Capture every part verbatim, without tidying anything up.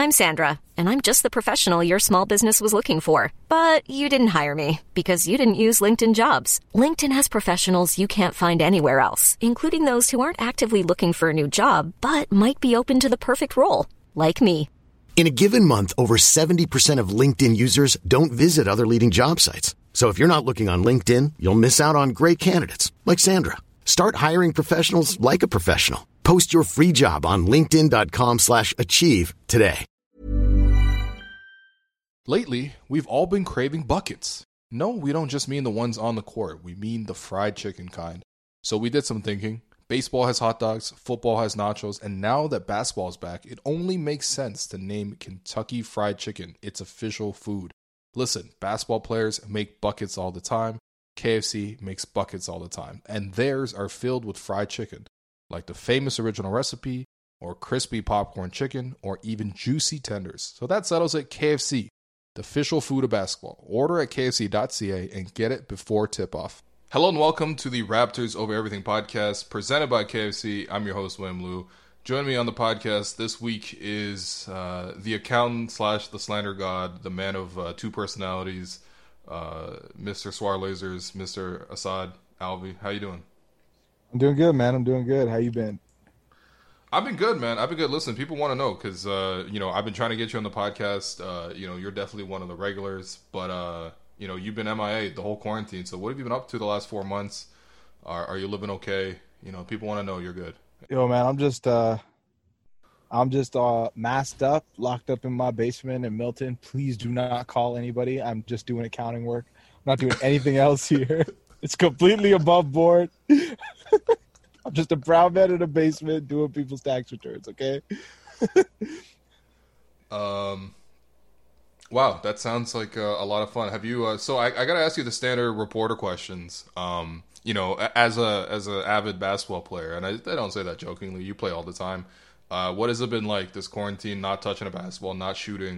I'm Sandra, and I'm just the professional your small business was looking for. But you didn't hire me because you didn't use LinkedIn Jobs. LinkedIn has professionals you can't find anywhere else, including those who aren't actively looking for a new job, but might be open to the perfect role, like me. In a given month, over seventy percent of LinkedIn users don't visit other leading job sites. So if you're not looking on LinkedIn, you'll miss out on great candidates like Sandra. Start hiring professionals like a professional. Post your free job on linkedin.com slash achieve today. Lately, we've all been craving buckets. No, we don't just mean the ones on the court. We mean the fried chicken kind. So we did some thinking. Baseball has hot dogs, football has nachos, and now that basketball is back, it only makes sense to name Kentucky Fried Chicken its official food. Listen, basketball players make buckets all the time. K F C makes buckets all the time. And theirs are filled with fried chicken, like the famous original recipe, or crispy popcorn chicken, or even juicy tenders. So that settles it. K F C, the official food of basketball. Order at k f c dot c a and get it before tip-off. Hello and welcome to the Raptors Over Everything podcast, presented by K F C. I'm your host, William Liu. Joining me on the podcast this week is uh, the accountant slash the slander god, the man of uh, two personalities, uh, Mister Swar Lasers, Mister Assad Alvi. How you doing? I'm doing good, man. I'm doing good. How you been? I've been good, man. I've been good. Listen, people want to know because, uh, you know, I've been trying to get you on the podcast. Uh, you know, you're definitely one of the regulars, but, uh, you know, you've been M I A the whole quarantine. So what have you been up to the last four months? Are, are you living okay? You know, people want to know you're good. Yo, man, I'm just, uh, I'm just uh, masked up, locked up in my basement in Milton. Please do not call anybody. I'm just doing accounting work. I'm not doing anything else here. It's completely above board. I'm just a brown man in a basement doing people's tax returns, okay? um, wow, that sounds like uh, a lot of fun. Have you? Uh, so I, I got to ask you the standard reporter questions. Um, you know, as a as an avid basketball player, and I, I don't say that jokingly. You play all the time. Uh, what has it been like this quarantine? Not touching a basketball, not shooting.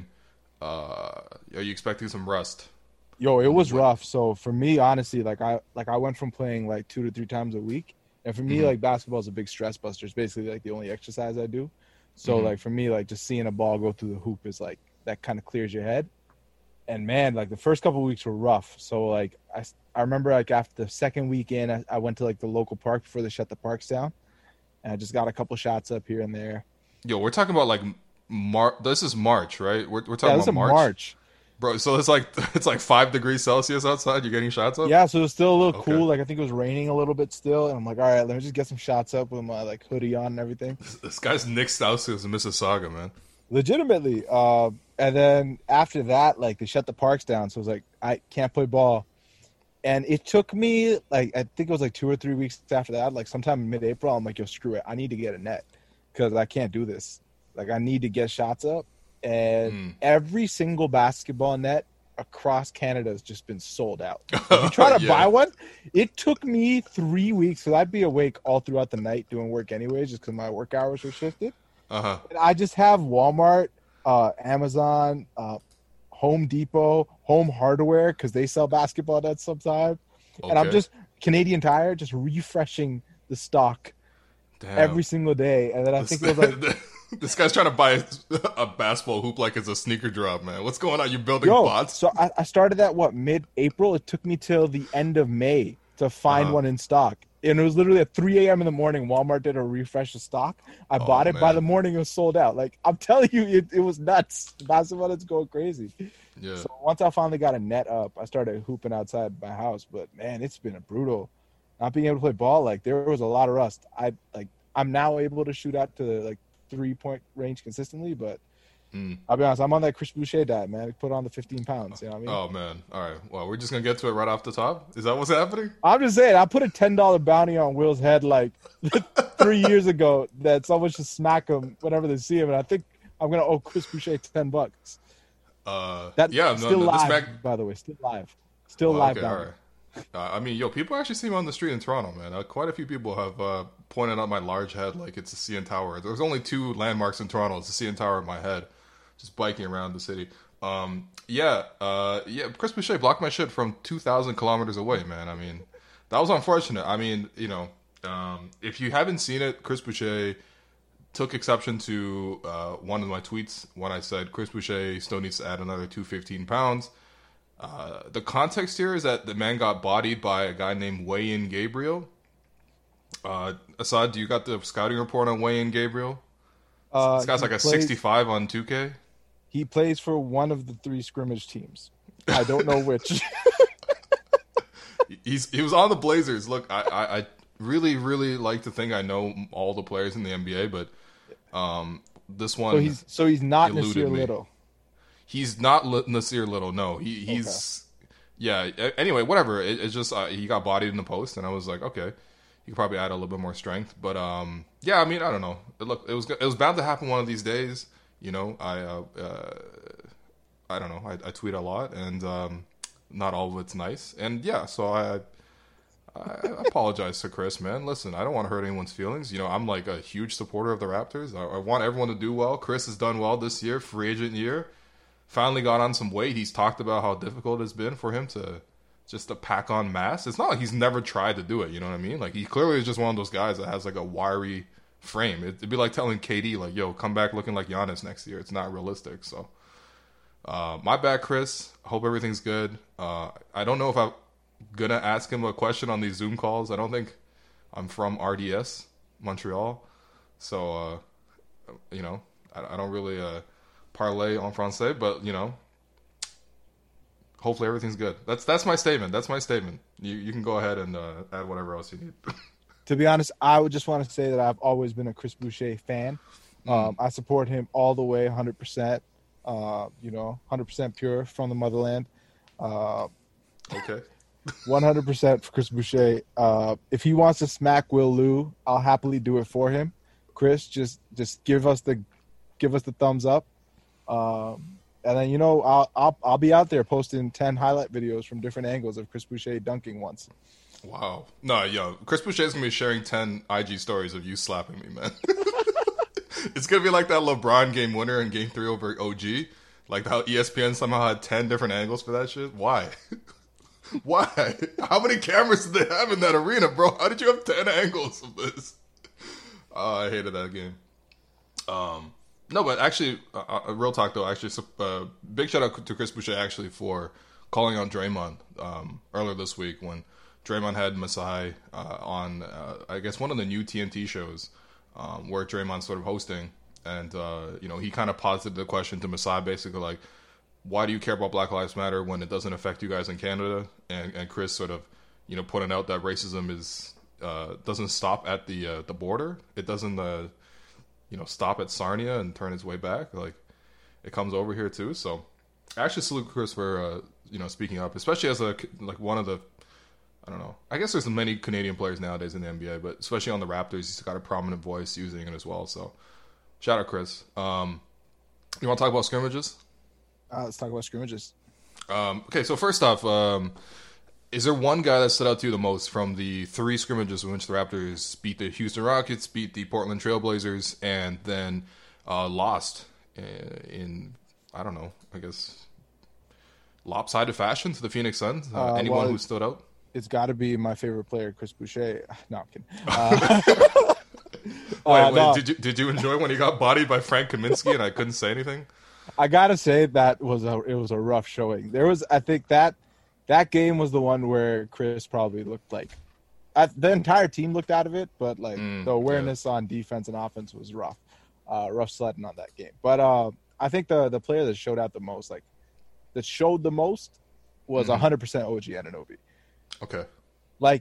Uh, are you expecting some rust? Yo, it was rough. So for me, honestly, like I like I went from playing like two to three times a week. And for me, mm-hmm. like basketball is a big stress buster. It's basically like the only exercise I do. So mm-hmm. like for me, like just seeing a ball go through the hoop is like that kind of clears your head. And man, like the first couple of weeks were rough. So like I, I remember like after the second weekend, I, I went to like the local park before they shut the parks down, and I just got a couple shots up here and there. Yo, we're talking about like Mar. This is March, right? We're we're talking yeah, this about is March. March. Bro, so it's like it's like five degrees Celsius outside. You're getting shots up? Yeah, so it's still a little okay. cool. Like I think it was raining a little bit still, and I'm like, all right, let me just get some shots up with my like hoodie on and everything. This, this guy's Nick Stauskas in Mississauga, man. Legitimately. Uh, and then after that, like they shut the parks down, so it was like I can't play ball. And it took me like I think it was like two or three weeks after that, like sometime in mid-April. I'm like, yo, screw it, I need to get a net because I can't do this. Like I need to get shots up, and mm. every single basketball net across Canada has just been sold out. If you try to yeah. buy one, it took me three weeks because I'd be awake all throughout the night doing work anyways, just because my work hours were shifted. Uh-huh. And I just have Walmart, uh, Amazon, uh, Home Depot, Home Hardware because they sell basketball nets sometimes. Okay. And I'm just Canadian Tire, just refreshing the stock Damn. every single day. And then I think it was like. This guy's trying to buy a basketball hoop like it's a sneaker drop, man. What's going on? You building Yo, bots? So I, I started at, what, mid-April? It took me till the end of May to find uh-huh. one in stock. And it was literally at three a.m. in the morning. Walmart did a refresh of stock. I oh, bought it. Man. By the morning, it was sold out. Like, I'm telling you, it, it was nuts. Basketball is going crazy. Yeah. So once I finally got a net up, I started hooping outside my house. But, man, it's been a brutal. Not being able to play ball, like, there was a lot of rust. I like, I'm now able to shoot out to, like, three-point range consistently, but mm. I'll be honest, I'm on that Chris Boucher diet, man. Put on the fifteen pounds, you know what I mean? Oh, man. All right. Well, we're just going to get to it right off the top? Is that what's happening? I'm just saying, I put a ten dollars bounty on Will's head like three years ago that someone should smack him whenever they see him, and I think I'm going to owe Chris Boucher ten bucks. Uh, That's yeah, still no, no, live, back... by the way. Still live. Still oh, live okay, bounty. All right. Uh, I mean, yo, people actually see me on the street in Toronto, man. Uh, quite a few people have uh, pointed out my large head like it's a C N Tower. There's only two landmarks in Toronto. It's the C N Tower in my head, just biking around the city. Um, yeah, uh, yeah. Chris Boucher blocked my shit from two thousand kilometers away, man. I mean, that was unfortunate. I mean, you know, um, if you haven't seen it, Chris Boucher took exception to uh, one of my tweets when I said Chris Boucher still needs to add another two hundred fifteen pounds. Uh, the context here is that the man got bodied by a guy named Wayin Gabriel. Uh, Assad, do you got the scouting report on Wayin Gabriel? Uh, this guy's like a plays, sixty-five on two K. He plays for one of the three scrimmage teams. I don't know which. He's he was on the Blazers. Look, I, I, I really, really like to think I know all the players in the N B A, but um, this one. So he's so he's not Nasir me. Little. He's not L- Nasir Little. No, he he's okay. yeah. Anyway, whatever. It, it's just uh, he got bodied in the post, and I was like, okay, you could probably add a little bit more strength. But um, yeah, I mean, I don't know. Look, it was it was bound to happen one of these days. You know, I uh, uh, I don't know. I, I tweet a lot, and um, not all of it's nice. And yeah, so I. I apologize to Chris, man. Listen, I don't want to hurt anyone's feelings. You know, I'm like a huge supporter of the Raptors. I, I want everyone to do well. Chris has done well this year, free agent year. Finally got on some weight. He's talked about how difficult it's been for him to just to pack on mass. It's not like he's never tried to do it. You know what I mean? Like, he clearly is just one of those guys that has like a wiry frame. It'd be like telling K D, like, yo, come back looking like Giannis next year. It's not realistic. So, uh, my bad, Chris. Hope everything's good. Uh, I don't know if I'm gonna ask him a question on these Zoom calls. I don't think I'm from R D S, Montreal. So, uh, you know, I, I don't really... Uh, parlay en français, but you know, hopefully everything's good. That's that's my statement. That's my statement. You you can go ahead and uh, add whatever else you need. To be honest, I would just want to say that I've always been a Chris Boucher fan. Mm. Um, I support him all the way, one hundred percent. Uh, you know, one hundred percent pure from the motherland. Uh, okay. one hundred percent for Chris Boucher. Uh, if he wants to smack Will Lou, I'll happily do it for him. Chris, just just give us the give us the thumbs up. Um, and then, you know, I'll, I'll, I'll be out there posting ten highlight videos from different angles of Chris Boucher dunking once. Wow. No, yo, Chris Boucher's going to be sharing ten I G stories of you slapping me, man. It's going to be like that LeBron game winner in game three over O G. Like how E S P N somehow had ten different angles for that shit. Why? Why? How many cameras did they have in that arena, bro? How did you have ten angles of this? Oh, I hated that game. Um... No, but actually, uh, uh, real talk though. Actually, uh, big shout out to Chris Boucher actually for calling out Draymond um, earlier this week when Draymond had Masai uh, on, uh, I guess, one of the new T N T shows um, where Draymond's sort of hosting, and uh, you know, he kind of posited the question to Masai, basically like, why do you care about Black Lives Matter when it doesn't affect you guys in Canada? And, and Chris sort of, you know, pointing out that racism is uh, doesn't stop at the uh, the border. It doesn't. Uh, you know, stop at Sarnia and turn its way back. Like, it comes over here too. So, I actually salute Chris for, uh, you know, speaking up, especially as a, like, one of the, I don't know, I guess there's many Canadian players nowadays in the N B A, but especially on the Raptors, he's got a prominent voice using it as well. So, shout out Chris. Um, you want to talk about scrimmages? Uh, let's talk about scrimmages. Um, okay, so first off, um, is there one guy that stood out to you the most from the three scrimmages in which the Raptors beat the Houston Rockets, beat the Portland Trailblazers, and then uh, lost in, I don't know, I guess, lopsided fashion to the Phoenix Suns? Uh, uh, anyone well, who stood out? It's got to be my favorite player, Chris Boucher. No, I'm kidding. Uh, wait, uh, wait no. did, you, did you enjoy when he got bodied by Frank Kaminsky and I couldn't say anything? I got to say that was a, it was a rough showing. There was, I think that, That game was the one where Chris probably looked like uh, the entire team looked out of it, but like mm, the awareness yeah. on defense and offense was rough, uh, rough sledding on that game. But uh, I think the the player that showed out the most, like that showed the most, was one hundred percent O G Anunoby. Okay. Like,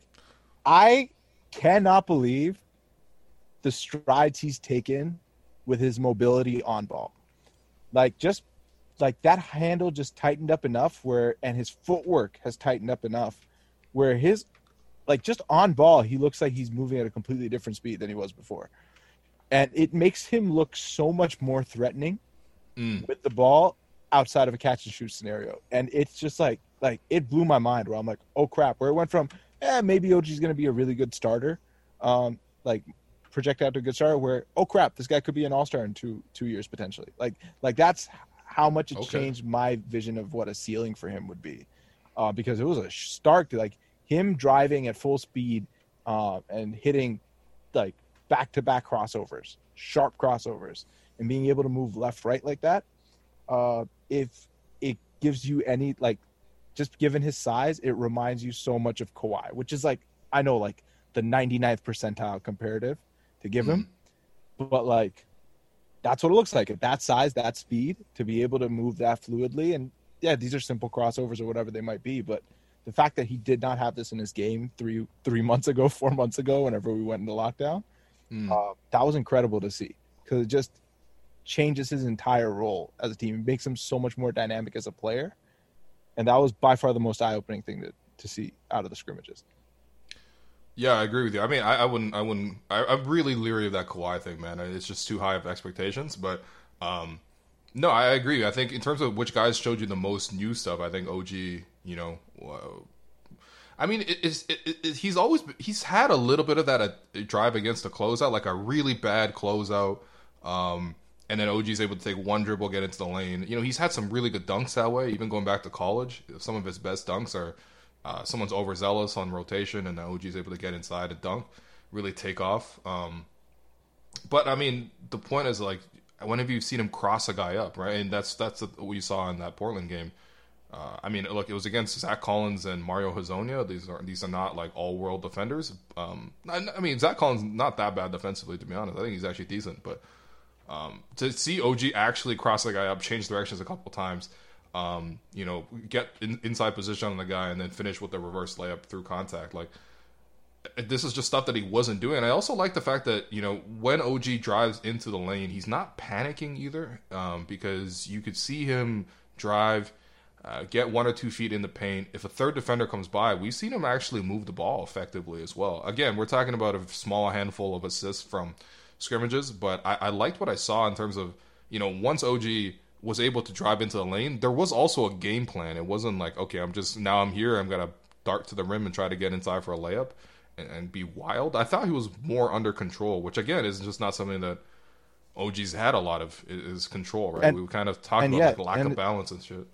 I cannot believe the strides he's taken with his mobility on ball. Like, just. Like, that handle just tightened up enough where, and his footwork has tightened up enough where his, like, just on ball, he looks like he's moving at a completely different speed than he was before. And it makes him look so much more threatening mm. with the ball outside of a catch and shoot scenario. And it's just like, like, it blew my mind where I'm like, oh crap, where it went from, eh, maybe O G's going to be a really good starter, um, like, project out to a good starter, where, oh crap, this guy could be an all-star in two, two years potentially. Like, like that's how much it okay. changed my vision of what a ceiling for him would be, uh, because it was a stark, like him driving at full speed uh, and hitting like back-to-back crossovers sharp crossovers and being able to move left, right like that. Uh, if it gives you any, like, just given his size, it reminds you so much of Kawhi, which is like, I know, like the ninety-ninth percentile comparative to give him, mm. but like, that's what it looks like at that size, that speed, to be able to move that fluidly. And yeah, these are simple crossovers or whatever they might be, but the fact that he did not have this in his game three three months ago, four months ago, whenever we went into lockdown, mm. uh, that was incredible to see, because it just changes his entire role as a team. It makes him so much more dynamic as a player, and that was by far the most eye-opening thing to, to see out of the scrimmages. Yeah, I agree with you. I mean, I, I wouldn't, I wouldn't, I, I'm really leery of that Kawhi thing, man. It's just too high of expectations. But um, no, I agree. I think in terms of which guys showed you the most new stuff, I think O G, you know, uh, I mean, it, it's, it, it, he's always, he's had a little bit of that uh, drive against a closeout, like a really bad closeout. Um, and then O G's able to take one dribble, get into the lane. You know, he's had some really good dunks that way, even going back to college. Some of his best dunks are, Uh, someone's overzealous on rotation, and the O G is able to get inside and dunk, really take off. Um, but I mean, the point is, like, when have you seen him cross a guy up, right? And that's that's what you saw in that Portland game. Uh, I mean, look, it was against Zach Collins and Mario Hezonja. These are these are not like all world defenders. Um, I, I mean, Zach Collins not that bad defensively, to be honest. I think he's actually decent, but um, to see O G actually cross the guy up, change directions a couple times. Um, you know, get in, inside position on the guy and then finish with the reverse layup through contact. Like, this is just stuff that he wasn't doing. And I also like the fact that, you know, when O G drives into the lane, he's not panicking either, um, because you could see him drive, uh, get one or two feet in the paint. If a third defender comes by, we've seen him actually move the ball effectively as well. Again, we're talking about a small handful of assists from scrimmages, but I, I liked what I saw in terms of, you know, once O G was able to drive into the lane, there was also a game plan. It wasn't like, okay, I'm just, now I'm here, I'm going to dart to the rim and try to get inside for a layup and, and be wild. I thought he was more under control, which again is just not something that O G's had a lot of, is control, right? And, we kind of talked about yeah, like lack and, of balance and shit.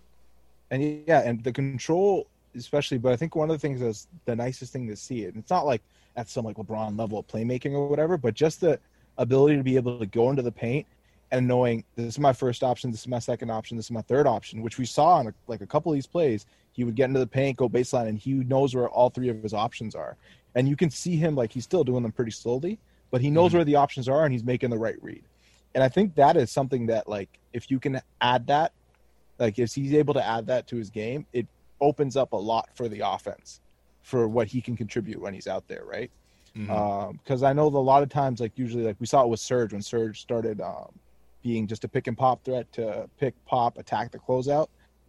And yeah, and the control especially, but I think one of the things that's the nicest thing to see it, and it's not like at some like LeBron level of playmaking or whatever, but just the ability to be able to go into the paint and knowing this is my first option, this is my second option, this is my third option, which we saw in a, like a couple of these plays. He would get into the paint, go baseline, and he knows where all three of his options are. And you can see him, like, he's still doing them pretty slowly, but he knows mm-hmm. where the options are, and he's making the right read. And I think that is something that, like, if you can add that, like, if he's able to add that to his game, it opens up a lot for the offense for what he can contribute when he's out there, right? Because mm-hmm. um, I know that a lot of times, like, usually, like, we saw it with Serge when Serge started um, – being just a pick and pop threat to pick, pop, attack the closeout.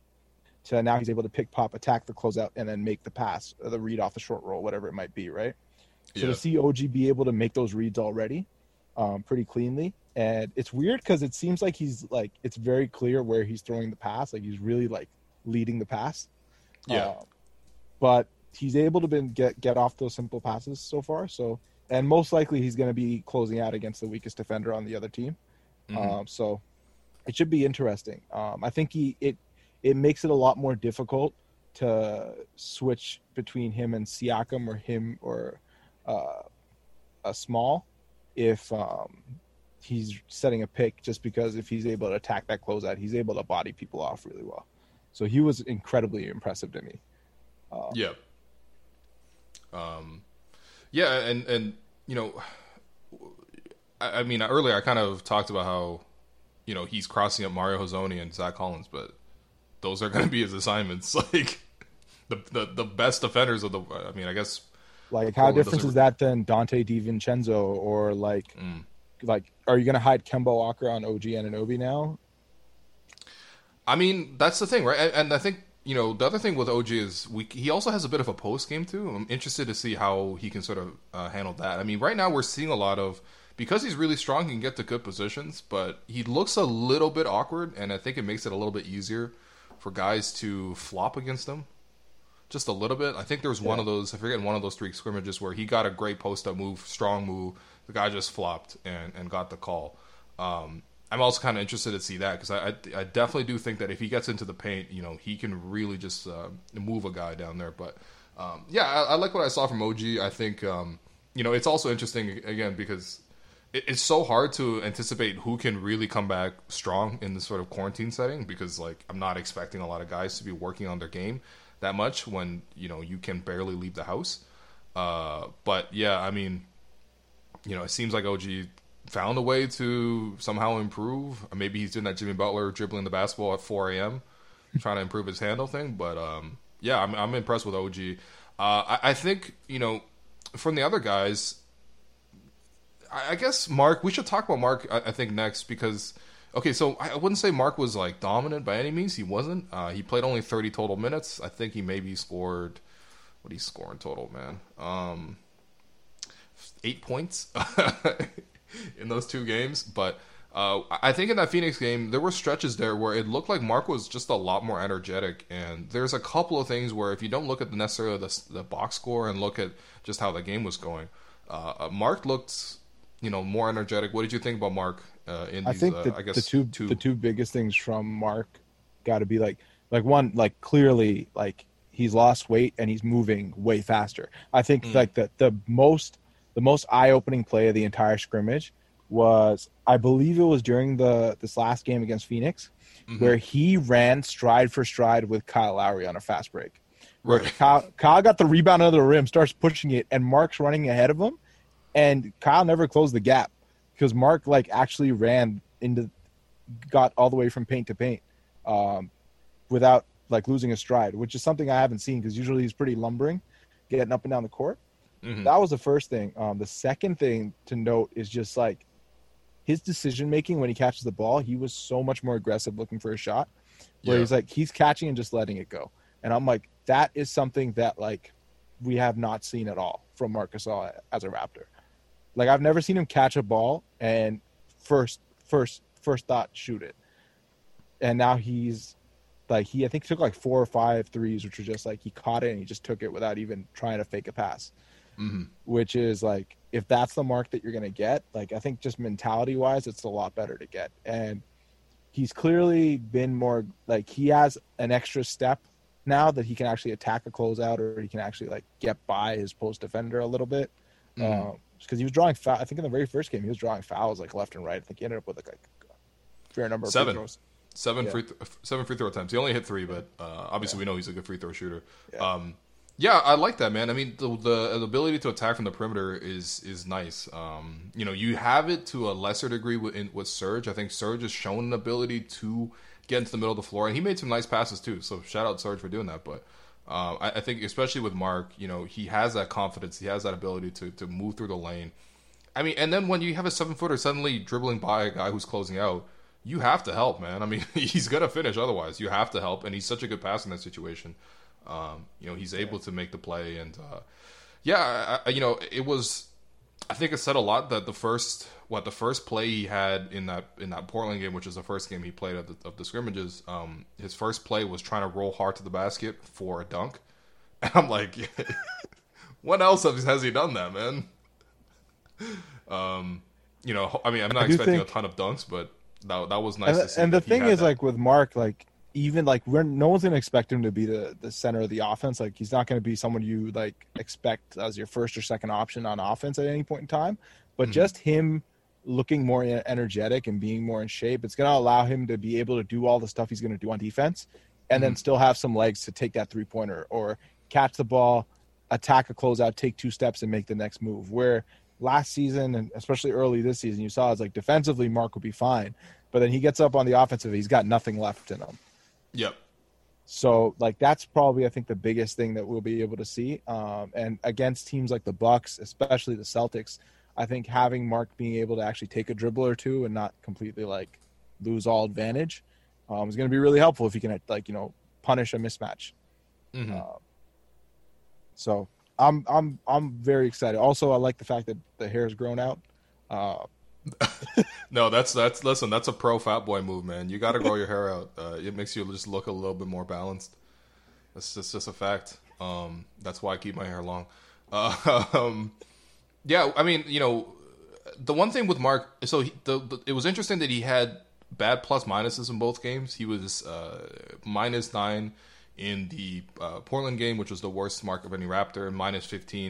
So now he's able to pick, pop, attack the closeout, and then make the pass, or the read off the short roll, whatever it might be, right? So yeah. to see O G be able to make those reads already um, pretty cleanly. And it's weird because it seems like he's like, it's very clear where he's throwing the pass. Like he's really like leading the pass. Yeah. Uh, but he's able to been, get, get off those simple passes so far. So, and most likely he's going to be closing out against the weakest defender on the other team. Mm-hmm. Um, so it should be interesting. Um, I think he it it makes it a lot more difficult to switch between him and Siakam or him or uh, a Small if um, he's setting a pick, just because if he's able to attack that closeout, he's able to body people off really well. So he was incredibly impressive to me. Um, yeah. Um, yeah, and and you know. I mean, earlier I kind of talked about how, you know, he's crossing up Mario Hezonja and Zach Collins, but those are going to be his assignments. Like, the, the the best defenders of the, I mean, I guess. Like, how different is that than Dante DiVincenzo or, like, mm. like, are you going to hide Kemba Walker on O G Anunoby now? I mean, that's the thing, right? And, and I think, you know, the other thing with O G is we, he also has a bit of a post game, too. I'm interested to see how he can sort of uh, handle that. I mean, right now we're seeing a lot of, because he's really strong, he can get to good positions, but he looks a little bit awkward, and I think it makes it a little bit easier for guys to flop against him. Just a little bit. I think there was yeah. one of those, I forget, one of those three scrimmages where he got a great post-up move, strong move. The guy just flopped and, and got the call. Um, I'm also kind of interested to see that, because I, I I definitely do think that if he gets into the paint, you know, he can really just uh, move a guy down there. But, um, yeah, I, I like what I saw from O G. I think, um, you know, it's also interesting, again, because it, it's so hard to anticipate who can really come back strong in this sort of quarantine setting because, like, I'm not expecting a lot of guys to be working on their game that much when, you know, you can barely leave the house. Uh, but, yeah, I mean, you know, it seems like O G found a way to somehow improve. Maybe he's doing that Jimmy Butler dribbling the basketball at four a.m., trying to improve his handle thing. But, um, yeah, I'm, I'm impressed with O G. Uh, I, I think, you know, from the other guys, I, I guess Mark, we should talk about Mark, I, I think, next because, okay, so I wouldn't say Mark was, like, dominant by any means. He wasn't. Uh, he played only thirty total minutes. I think he maybe scored, what did he score in total, man? Um, eight points in those two games. But uh, I think in that Phoenix game, there were stretches there where it looked like Mark was just a lot more energetic. And there's a couple of things where if you don't look at the necessarily the, the box score and look at just how the game was going, uh, Mark looked, you know, more energetic. What did you think about Mark uh, in these, I think uh, the, I guess, the two, two the two biggest things from Mark got to be like, like one, like clearly, like he's lost weight and he's moving way faster. I think mm. like the, the most, the most eye-opening play of the entire scrimmage was, I believe it was during the this last game against Phoenix, mm-hmm. where he ran stride for stride with Kyle Lowry on a fast break. Where right. Kyle, Kyle got the rebound under the rim, starts pushing it, and Mark's running ahead of him, and Kyle never closed the gap because Mark like actually ran into, got all the way from paint to paint, um, without like losing a stride, which is something I haven't seen because usually he's pretty lumbering, getting up and down the court. Mm-hmm. That was the first thing. Um, the second thing to note is just like his decision making when he catches the ball. He was so much more aggressive looking for a shot, where yeah. he's like he's catching and just letting it go. And I'm like, that is something that like we have not seen at all from Marc Gasol as a Raptor. Like I've never seen him catch a ball and first first first thought shoot it. And now he's like he I think took like four or five threes, which were just like he caught it and he just took it without even trying to fake a pass. Mm-hmm. Which is like, if that's the Mark that you're going to get, like I think just mentality wise, it's a lot better to get. And he's clearly been more like he has an extra step now that he can actually attack a closeout or he can actually like get by his post defender a little bit. Because mm-hmm. um, he was drawing foul. I think in the very first game he was drawing fouls like left and right. I think he ended up with like a fair number of seven. free throws. Seven yeah. free th- seven free throw attempts. He only hit three, but uh, obviously yeah. we know he's a good free throw shooter. Yeah. Um, Yeah, I like that, man. I mean, the, the the ability to attack from the perimeter is is nice. Um, you know, you have it to a lesser degree with in, with Serge. I think Serge has shown an ability to get into the middle of the floor, and he made some nice passes too. So shout out Serge for doing that. But um, I, I think especially with Mark, you know, he has that confidence. He has that ability to to move through the lane. I mean, and then when you have a seven footer suddenly dribbling by a guy who's closing out, you have to help, man. I mean, he's gonna finish otherwise. You have to help, and he's such a good passer in that situation. Um, you know, he's able to make the play, and uh, yeah, I, I, you know, it was. I think it said a lot that the first, what the first play he had in that in that Portland game, which is the first game he played of the, of the scrimmages. Um, his first play was trying to roll hard to the basket for a dunk, and I'm like, when else has, has he done that, man? Um, you know, I mean, I'm not expecting think, a ton of dunks, but that that was nice and the, to see. And the thing is, that. like with Mark, like. Even like we're no one's gonna expect him to be the, the center of the offense. Like he's not gonna be someone you like expect as your first or second option on offense at any point in time. But mm-hmm. just him looking more energetic and being more in shape, it's gonna allow him to be able to do all the stuff he's gonna do on defense, and mm-hmm. then still have some legs to take that three pointer or catch the ball, attack a closeout, take two steps, and make the next move. Where last season and especially early this season, you saw it's like defensively Mark would be fine, but then he gets up on the offensive, he's got nothing left in him. Yep. So, like, that's probably, I think, the biggest thing that we'll be able to see. Um, and against teams like the Bucks, especially the Celtics, I think having Mark being able to actually take a dribble or two and not completely, like, lose all advantage um, is going to be really helpful if he can, like, you know, punish a mismatch. Mm-hmm. Uh, so, I'm I'm I'm very excited. Also, I like the fact that the hair's grown out. Uh, no, that's that's listen. That's a pro fat boy move, man. You got to grow your hair out. Uh, it makes you just look a little bit more balanced. That's just just a fact. Um, that's why I keep my hair long. Uh, um, yeah, I mean, you know, the one thing with Mark, so he, the, the it was interesting that he had bad plus minuses in both games. He was uh, minus nine in the uh, Portland game, which was the worst mark of any Raptor, and minus fifteen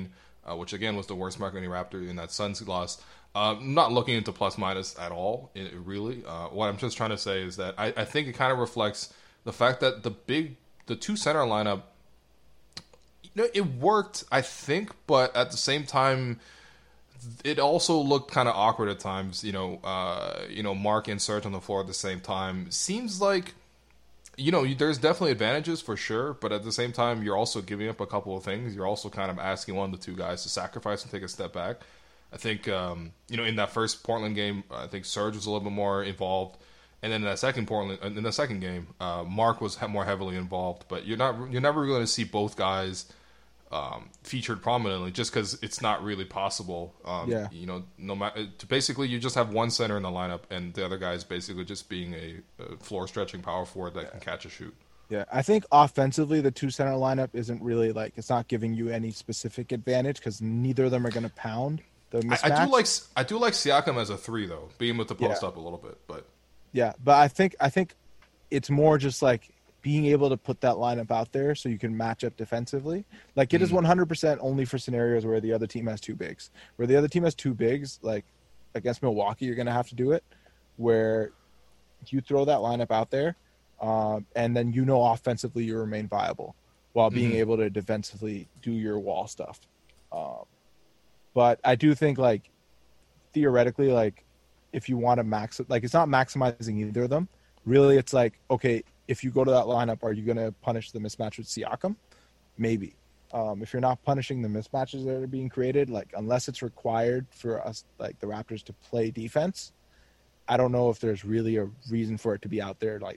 uh, which again was the worst Marc Andre Raptor in that Suns loss. Uh, not looking into plus minus at all, it, really. Uh, what I'm just trying to say is that I, I think it kind of reflects the fact that the big, the two center lineup, you know, it worked, I think, but at the same time, it also looked kind of awkward at times. You know, uh, you know, Mark and Serge on the floor at the same time. Seems like, you know, there's definitely advantages for sure, but at the same time, you're also giving up a couple of things. You're also kind of asking one of the two guys to sacrifice and take a step back. I think, um, you know, in that first Portland game, I think Serge was a little bit more involved, and then in that second Portland, in the second game, uh, Mark was more heavily involved. But you're not, you're never going to see both guys um, featured prominently, just because it's not really possible. Um, yeah. You know, no matter, basically you just have one center in the lineup, and the other guy is basically just being a, a floor stretching power forward that yeah. can catch a shoot. Yeah, I think offensively the two center lineup isn't really like, it's not giving you any specific advantage because neither of them are going to pound. I, I do like I do like Siakam as a three though, being with the post yeah. up a little bit, but yeah, but I think I think it's more just like being able to put that lineup out there so you can match up defensively. Like it mm. is one hundred percent only for scenarios where the other team has two bigs. Where the other team has two bigs, like against Milwaukee, you're going to have to do it. Where you throw that lineup out there, um, and then you know offensively you remain viable while being mm-hmm. able to defensively do your wall stuff. Um, But I do think, like, theoretically, like, if you want to max it, like, it's not maximizing either of them. Really, it's like, okay, if you go to that lineup, are you going to punish the mismatch with Siakam? Maybe. Um, if you're not punishing the mismatches that are being created, like, unless it's required for us, like, the Raptors to play defense, I don't know if there's really a reason for it to be out there. Like,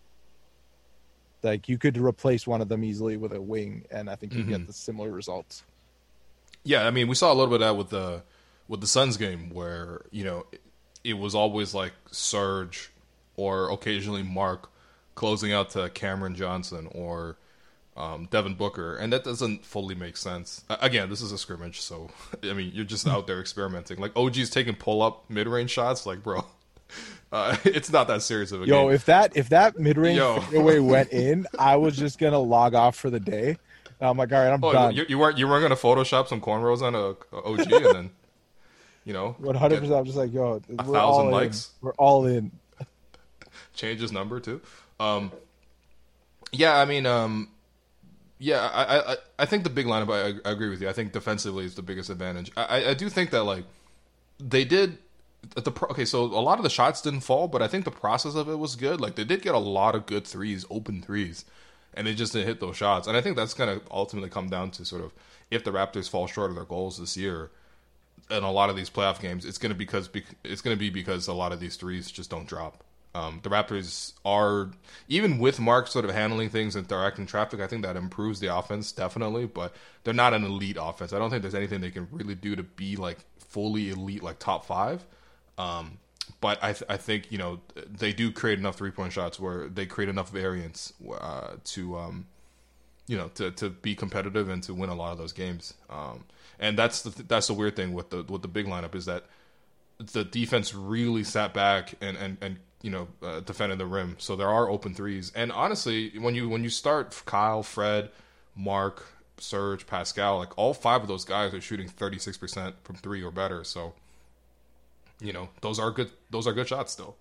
like you could replace one of them easily with a wing, and I think you mm-hmm. get the similar results. Yeah, I mean, we saw a little bit of that with the with the Suns game where, you know, it, it was always like Serge or occasionally Mark closing out to Cameron Johnson or um, Devin Booker, and that doesn't fully make sense. Again, this is a scrimmage, so, I mean, you're just out there experimenting. Like, O G's taking pull-up mid-range shots, like, bro, uh, it's not that serious of a Yo, game. Yo, if that, if that mid-range fadeaway went in, I was just going to log off for the day. I'm like, all right, I'm oh, done. You, you weren't you weren't gonna Photoshop some cornrows on a, a O G and then, you know, one hundred percent. I'm just like, yo, a we're thousand all likes. In. We're all in. Change his number too. Um, yeah, I mean, um, yeah, I, I I think the big lineup. I, I agree with you. I think defensively is the biggest advantage. I I do think that like they did. The okay, so a lot of the shots didn't fall, but I think the process of it was good. Like they did get a lot of good threes, open threes. And they just didn't hit those shots. And I think that's going to ultimately come down to sort of if the Raptors fall short of their goals this year in a lot of these playoff games, it's going to because it's going to be because a lot of these threes just don't drop. Um, the Raptors are, even with Mark sort of handling things and directing traffic, I think that improves the offense definitely, but they're not an elite offense. I don't think there's anything they can really do to be like fully elite, like top five. Um, But I, th- I think, you know, they do create enough three-point shots where they create enough variance uh, to, um, you know, to, to be competitive and to win a lot of those games. Um, and that's the th- that's the weird thing with the with the big lineup is that the defense really sat back and and, and you know uh, defended the rim. So there are open threes. And honestly, when you when you start Kyle, Fred, Mark, Serge, Pascal, like all five of those guys are shooting thirty-six percent from three or better. So. You know, those are good. Those are good shots still.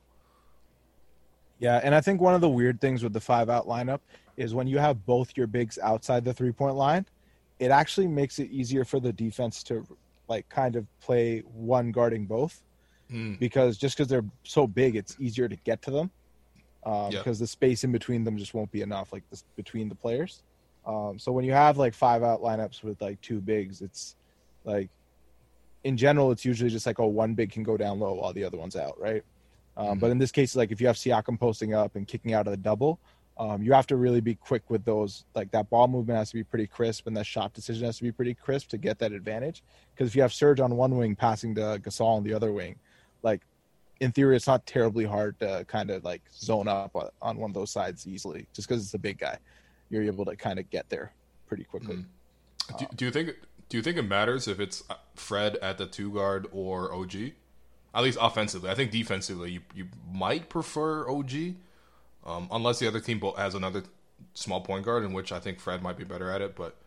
Yeah, and I think one of the weird things with the five-out lineup is when you have both your bigs outside the three-point line, it actually makes it easier for the defense to, like, kind of play one guarding both. Mm. Because just because they're so big, it's easier to get to them. Um, yeah. Because the space in between them just won't be enough, like, this, between the players. Um, so when you have, like, five-out lineups with, like, two bigs, it's, like, in general, it's usually just like, oh, one big can go down low while the other one's out, right? Um, mm-hmm. But in this case, like if you have Siakam posting up and kicking out of the double, um, you have to really be quick with those. Like that ball movement has to be pretty crisp and that shot decision has to be pretty crisp to get that advantage. Because if you have Serge on one wing passing to Gasol on the other wing, like in theory, it's not terribly hard to kind of like zone up on one of those sides easily just because it's a big guy. You're able to kind of get there pretty quickly. Mm-hmm. Do, do you think... Do you think it matters if it's Fred at the two guard or O G? At least offensively. I think defensively you, you might prefer O G, um, unless the other team has another small point guard, in which I think Fred might be better at it. But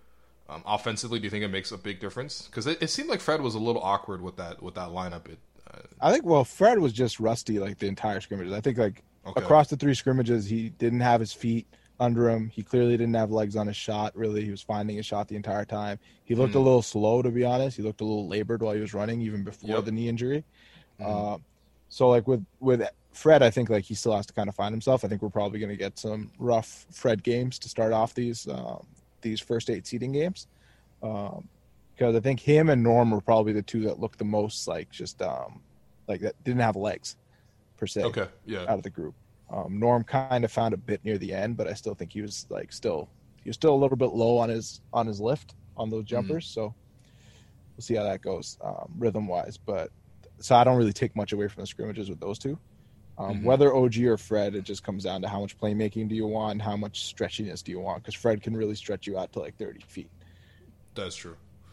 Um, offensively, do you think it makes a big difference? Because it, it seemed like Fred was a little awkward with that with that lineup. It, uh, I think well, Fred was just rusty like the entire scrimmages. I think like okay. across the three scrimmages, he didn't have his feet under him. He clearly didn't have legs on his shot. Really, he was finding his shot the entire time. He looked mm. a little slow, to be honest. He looked a little labored while he was running, even before yep. the knee injury. Mm. Uh, so like with with Fred, I think like he still has to kind of find himself. I think we're probably going to get some rough Fred games to start off these um, these first eight seeding games. Um, because I think him and Norm were probably the two that looked the most like just um, like that didn't have legs per se. Okay, yeah. Out of the group, um, Norm kind of found a bit near the end, but I still think he was like still he was still a little bit low on his on his lift on those jumpers. Mm. So we'll see how that goes um, rhythm wise. But so I don't really take much away from the scrimmages with those two. Um, mm-hmm. Whether O G or Fred, it just comes down to how much playmaking do you want, and how much stretchiness do you want? Because Fred can really stretch you out to like thirty feet. That's true.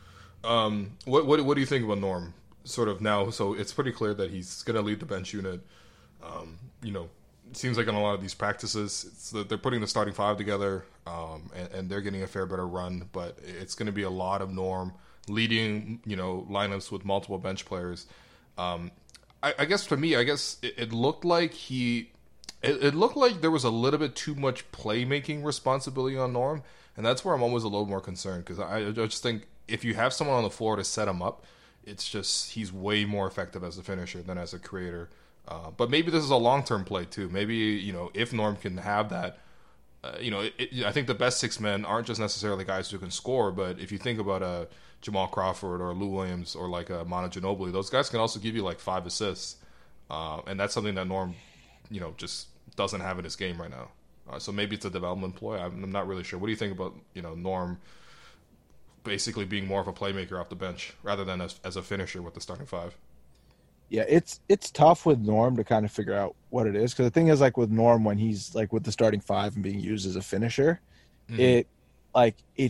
Um, what what what do you think about Norm? Sort of now, so it's pretty clear that he's going to lead the bench unit. Um, you know, it seems like in a lot of these practices, it's that they're putting the starting five together, um, and, and they're getting a fair better run. But it's going to be a lot of Norm leading, you know, lineups with multiple bench players. Um, I, I guess for me, I guess it, it looked like he, it, it looked like there was a little bit too much playmaking responsibility on Norm. And that's where I'm always a little more concerned, because I, I just think if you have someone on the floor to set him up, it's just he's way more effective as a finisher than as a creator. Uh, but maybe this is a long-term play too. Maybe, you know, if Norm can have that, uh, you know, it, it, I think the best six men aren't just necessarily guys who can score, but if you think about a Jamal Crawford or Lou Williams or like a Manu Ginobili, those guys can also give you like five assists. Uh, and that's something that Norm, you know, just doesn't have in his game right now. Uh, so maybe it's a development ploy. I'm, I'm not really sure. What do you think about, you know, Norm basically being more of a playmaker off the bench rather than as, as a finisher with the starting five? Yeah, it's it's tough with Norm to kind of figure out what it is, because the thing is, like with Norm, when he's like with the starting five and being used as a finisher, mm-hmm. it like it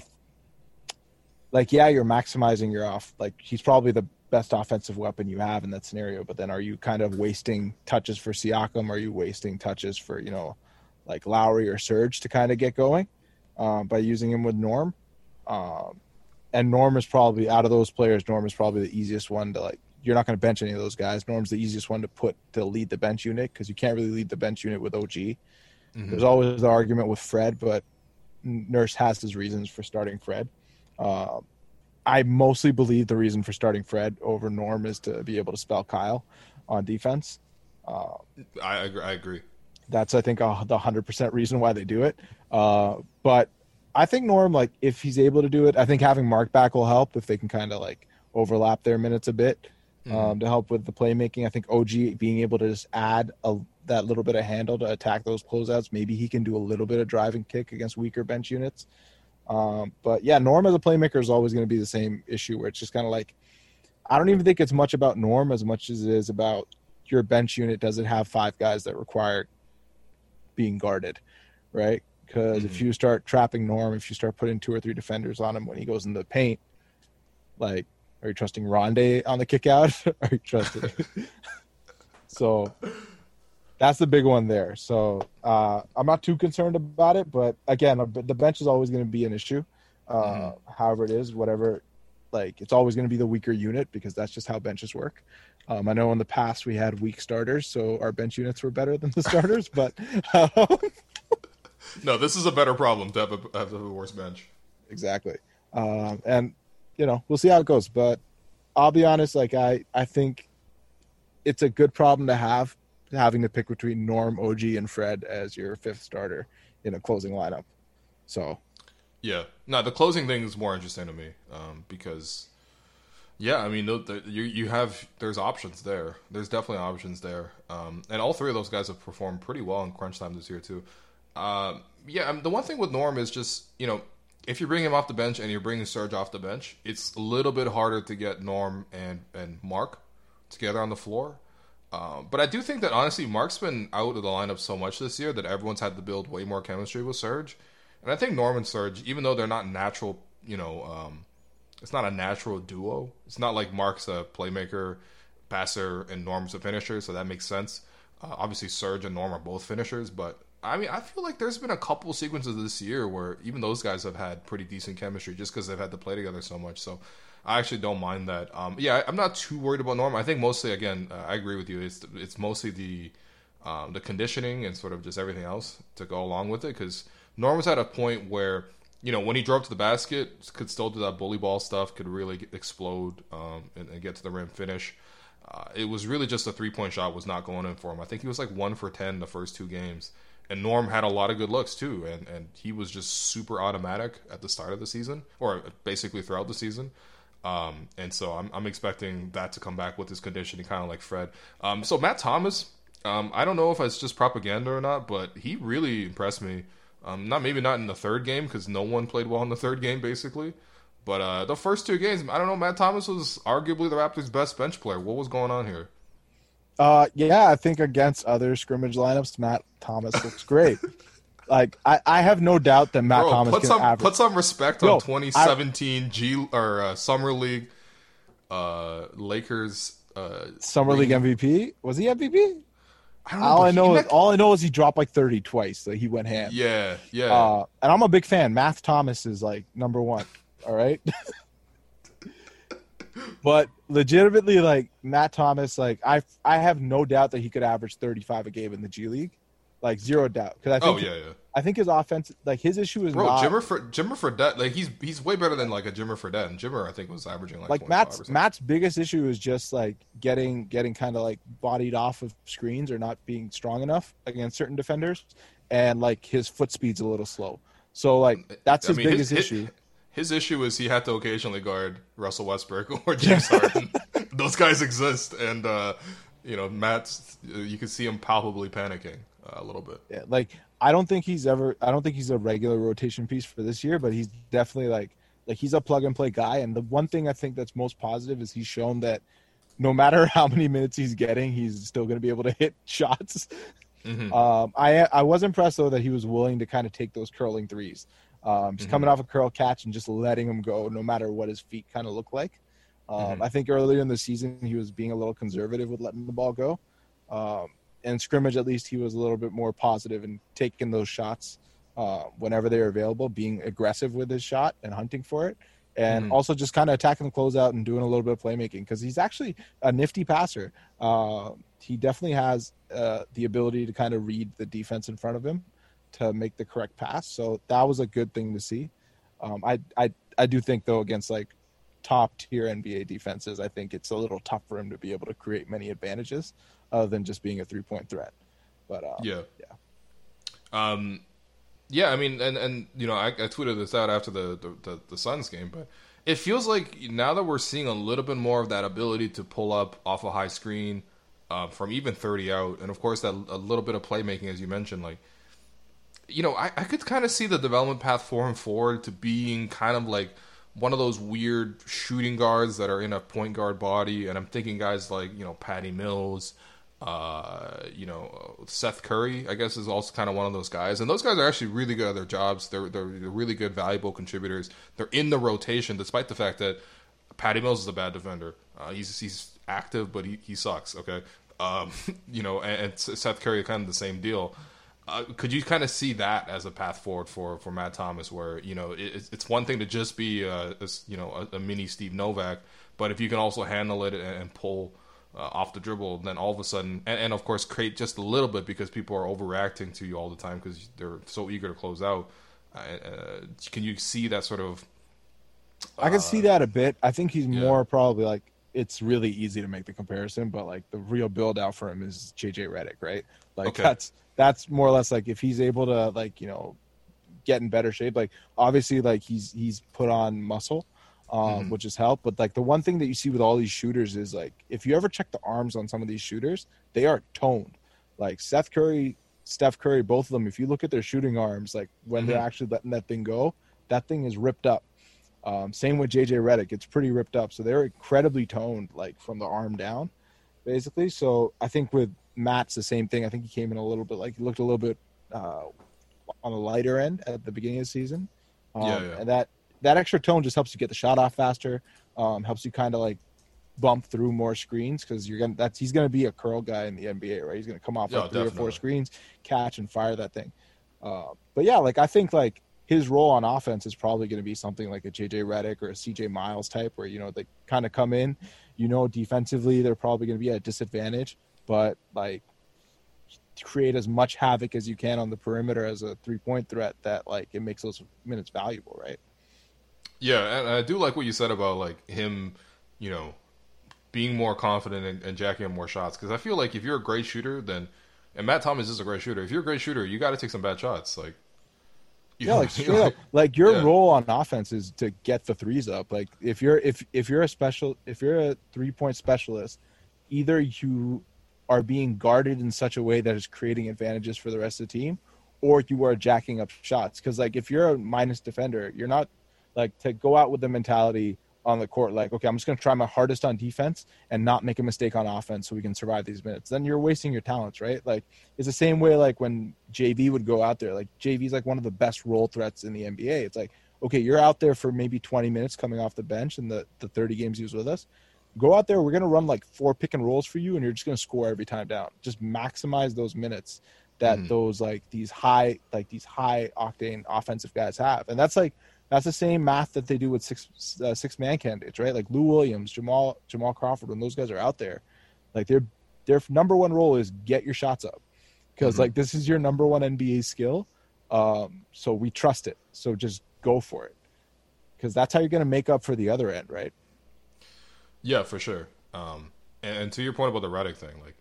like yeah, you're maximizing your off. Like he's probably the best offensive weapon you have in that scenario. But then, are you kind of wasting touches for Siakam? Are you wasting touches for, you know, like Lowry or Serge to kind of get going um, by using him with Norm? Um, and Norm is probably, out of those players, Norm is probably the easiest one to, like, you're not going to bench any of those guys. Norm's the easiest one to put to lead the bench unit, because you can't really lead the bench unit with O G. Mm-hmm. There's always the argument with Fred, but Nurse has his reasons for starting Fred. Uh, I mostly believe the reason for starting Fred over Norm is to be able to spell Kyle on defense. Uh, I agree. I agree. That's, I think, uh, the one hundred percent reason why they do it. Uh, but I think Norm, like, if he's able to do it, I think having Mark back will help if they can kind of, like, overlap their minutes a bit um, mm-hmm. to help with the playmaking. I think O G being able to just add a, that little bit of handle to attack those closeouts, maybe he can do a little bit of drive and kick against weaker bench units. Um, but, yeah, Norm as a playmaker is always going to be the same issue, where it's just kind of like, I don't even think it's much about Norm as much as it is about your bench unit. Does it have five guys that require being guarded, right? Because mm-hmm. if you start trapping Norm, if you start putting two or three defenders on him when he goes in the paint, like, are you trusting Rondé on the kick out? Are you trusting? So that's the big one there. So uh, I'm not too concerned about it, but again, the bench is always going to be an issue. Uh, mm-hmm. However it is, whatever, like, it's always going to be the weaker unit, because that's just how benches work. Um, I know in the past we had weak starters, so our bench units were better than the starters, but um, no, this is a better problem to have a, have a worse bench. Exactly. Um, and, you know, we'll see how it goes. But I'll be honest, like, I, I think it's a good problem to have, having to pick between Norm, O G, and Fred as your fifth starter in a closing lineup. So, yeah. No, the closing thing is more interesting to me um, because, yeah, I mean, the, the, you you have, there's options there. There's definitely options there. Um, and all three of those guys have performed pretty well in crunch time this year, too. Uh, yeah, the one thing with Norm is just, you know, if you bring him off the bench and you're bringing Serge off the bench, it's a little bit harder to get Norm and, and Mark together on the floor. Um, but I do think that, honestly, Mark's been out of the lineup so much this year that everyone's had to build way more chemistry with Serge. And I think Norm and Serge, even though they're not natural, you know, um, it's not a natural duo. It's not like Mark's a playmaker, passer, and Norm's a finisher, so that makes sense. Uh, obviously, Serge and Norm are both finishers, but I mean, I feel like there's been a couple sequences this year where even those guys have had pretty decent chemistry just because they've had to play together so much. So I actually don't mind that. Um, yeah, I'm not too worried about Norm. I think mostly, again, uh, I agree with you. It's it's mostly the um, the conditioning and sort of just everything else to go along with it. Because Norm was at a point where, you know, when he drove to the basket, could still do that bully ball stuff, could really explode um, and, and get to the rim finish. Uh, it was really just a three-point shot was not going in for him. I think he was like one for ten the first two games. And Norm had a lot of good looks too, and, and he was just super automatic at the start of the season, or basically throughout the season. Um, and so I'm, I'm expecting that to come back with his conditioning, kind of like Fred. Um, so Matt Thomas, um, I don't know if it's just propaganda or not, but he really impressed me. Um, not maybe not in the third game because no one played well in the third game, basically. But uh, the first two games, I don't know. Matt Thomas was arguably the Raptors' best bench player. What was going on here? Uh, yeah, I think against other scrimmage lineups, Matt Thomas looks great. Like I, I have no doubt that Matt Bro, Thomas put can some average. put some respect Yo, on twenty seventeen I, G or uh, Summer League, uh, Lakers. Uh, Summer League M V P, was he M V P? I don't know. All I know, is, all I know is he dropped like thirty twice. So he went ham. Yeah, yeah. Uh, and I'm a big fan. Matt Thomas is like number one. All right. But legitimately, like Matt Thomas, like I, I have no doubt that he could average thirty-five a game in the G League, like zero doubt. Because I think, oh yeah, yeah. I think his offense, like his issue is Bro, not. Jimmer for Jimmer Fredette, like he's he's way better than like a Jimmer Fredette, and Jimmer I think was averaging like like Matt's Matt's biggest issue is just like getting getting kind of like bodied off of screens or not being strong enough against certain defenders, and like his foot speed's a little slow. So like that's his I mean, biggest his, issue. His, His issue is he had to occasionally guard Russell Westbrook or James Harden. Those guys exist, and uh, you know Matt's. You can see him palpably panicking uh, a little bit. Yeah, like I don't think he's ever. I don't think he's a regular rotation piece for this year, but he's definitely like like he's a plug and play guy. And the one thing I think that's most positive is he's shown that no matter how many minutes he's getting, he's still going to be able to hit shots. Mm-hmm. Um, I I was impressed though that he was willing to kind of take those curling threes. Um, just mm-hmm. coming off a curl catch and just letting him go no matter what his feet kind of look like. Um, mm-hmm. I think earlier in the season he was being a little conservative with letting the ball go. Um, and scrimmage, at least, he was a little bit more positive in taking those shots uh, whenever they were available, being aggressive with his shot and hunting for it. And mm-hmm. also just kind of attacking the closeout and doing a little bit of playmaking because he's actually a nifty passer. Uh, he definitely has uh, the ability to kind of read the defense in front of him to make the correct pass. So that was a good thing to see. Um, I, I, I do think though, against like top tier N B A defenses, I think it's a little tough for him to be able to create many advantages other than just being a three point threat. But um, yeah. Yeah. Um, yeah, I mean, and, and, you know, I, I tweeted this out after the, the, the, the Suns game, but it feels like now that we're seeing a little bit more of that ability to pull up off a high screen uh, from even thirty out. And of course that a little bit of playmaking, as you mentioned, like, you know, I, I could kind of see the development path for him forward to being kind of like one of those weird shooting guards that are in a point guard body. And I'm thinking guys like, you know, Patty Mills, uh, you know, Seth Curry, I guess, is also kind of one of those guys. And those guys are actually really good at their jobs. They're, they're, they're really good, valuable contributors. They're in the rotation, despite the fact that Patty Mills is a bad defender. Uh, he's he's active, but he, he sucks, okay? Um, you know, and, and Seth Curry, kind of the same deal. Uh, could you kind of see that as a path forward for, for Matt Thomas, where you know it, it's one thing to just be a, a you know a, a mini Steve Novak, but if you can also handle it and, and pull uh, off the dribble, then all of a sudden, and, and of course create just a little bit because people are overreacting to you all the time because they're so eager to close out. Uh, uh, can you see that sort of? Uh, I can see that a bit. I think he's yeah. more probably like it's really easy to make the comparison, but like the real build out for him is J J Redick, right? Like okay. that's. That's more or less like if he's able to like, you know, get in better shape, like obviously like he's, he's put on muscle, um, mm-hmm. which has helped. But like the one thing that you see with all these shooters is like, if you ever check the arms on some of these shooters, they are toned. Like Seth Curry, Steph Curry, both of them, if you look at their shooting arms, like when mm-hmm. they're actually letting that thing go, that thing is ripped up. Um, same with J J Redick. It's pretty ripped up. So they're incredibly toned, like from the arm down basically. So I think with Matt's the same thing. I think he came in a little bit like he looked a little bit uh, on the lighter end at the beginning of the season. Um, yeah, yeah. And that, that extra tone just helps you get the shot off faster, um, helps you kind of like bump through more screens because you're gonna that's he's gonna be a curl guy in the N B A, right? He's gonna come off Yeah, like three definitely. or four screens, catch and fire that thing. Uh, but yeah, like I think like his role on offense is probably going to be something like a J J Redick or a C J Miles type, where you know they kind of come in, you know, defensively they're probably going to be at a disadvantage, but like create as much havoc as you can on the perimeter as a three point threat that like it makes those minutes valuable, right? Yeah, and I do like what you said about like him, you know, being more confident and, and jacking up more shots. Because I feel like if you're a great shooter, then and Matt Thomas is a great shooter. If you're a great shooter, you got to take some bad shots. Like, you Yeah, know, like you straight know, up, like your yeah. role on offense is to get the threes up. Like if you're if if you're a special if you're a three point specialist, either you are being guarded in such a way that is creating advantages for the rest of the team, or you are jacking up shots. Because like if you're a minus defender, you're not like to go out with the mentality on the court like, okay, I'm just going to try my hardest on defense and not make a mistake on offense so we can survive these minutes. Then you're wasting your talents, right? Like it's the same way like when J V would go out there. Like J V's like one of the best role threats in the N B A. It's like, okay, you're out there for maybe twenty minutes coming off the bench in the, the thirty games he was with us. Go out there, we're going to run like four pick and rolls for you, and you're just going to score every time down. Just maximize those minutes that Mhm. those like these high like these high octane offensive guys have. And that's like that's the same math that they do with six uh, six man candidates, right? Like Lou Williams, Jamal Jamal Crawford. When those guys are out there, like their their number one role is get your shots up, because Mhm. like this is your number one N B A skill. Um, so we trust it. So just go for it, because that's how you're going to make up for the other end, right? Yeah, for sure. Um, and, and to your point about the Redick thing, like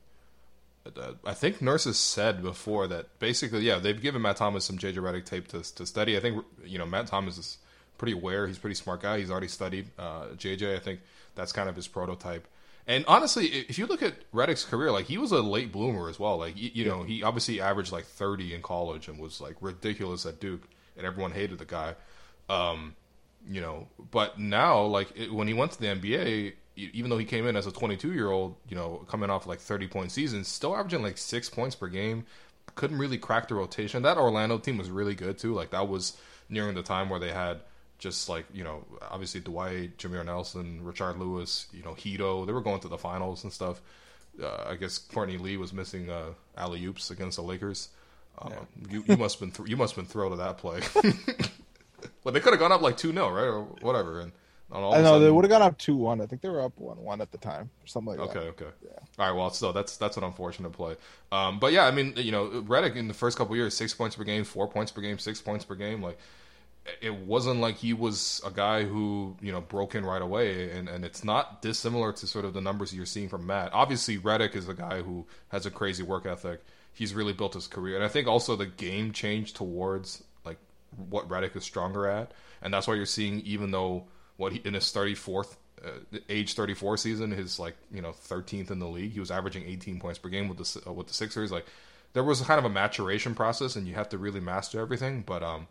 uh, I think Nurse has said before that basically, yeah, they've given Matt Thomas some J J Redick tape to to study. I think you know Matt Thomas is pretty aware. He's a pretty smart guy. He's already studied uh, J J. I think that's kind of his prototype. And honestly, if you look at Redick's career, like he was a late bloomer as well. Like you, you know, he obviously averaged like thirty in college and was like ridiculous at Duke, and everyone hated the guy. Um, you know, but now like it, when he went to the N B A, even though he came in as a twenty-two year old, you know, coming off like thirty point seasons, still averaging like six points per game. Couldn't really crack the rotation. That Orlando team was really good too. Like that was nearing the time where they had just like, you know, obviously Dwight, Jameer Nelson, Richard Lewis, you know, Hito. They were going to the finals and stuff. Uh, I guess Courtney Lee was missing uh, alley oops against the Lakers. Uh, Yeah. you, you must have been th- you must have been thrilled at that play. But they could have gone up like two nil, right, or whatever. And on all I of a know they sudden- would have gone up two one. I think they were up one one at the time, or something like Okay, that. okay. Yeah. All right, well, so that's that's an unfortunate play. Um, but yeah, I mean, you know, Redick in the first couple of years, six points per game, four points per game, six points per game. Like, it wasn't like he was a guy who, you know, broke in right away. And, and it's not dissimilar to sort of the numbers you're seeing from Matt. Obviously, Redick is a guy who has a crazy work ethic. He's really built his career. And I think also the game changed towards, like, what Redick is stronger at. And that's why you're seeing, even though what he, in his thirty-fourth uh, age thirty-four season, his like you know thirteenth in the league, he was averaging eighteen points per game with the uh, with the Sixers. Like there was kind of a maturation process, and you have to really master everything. But um,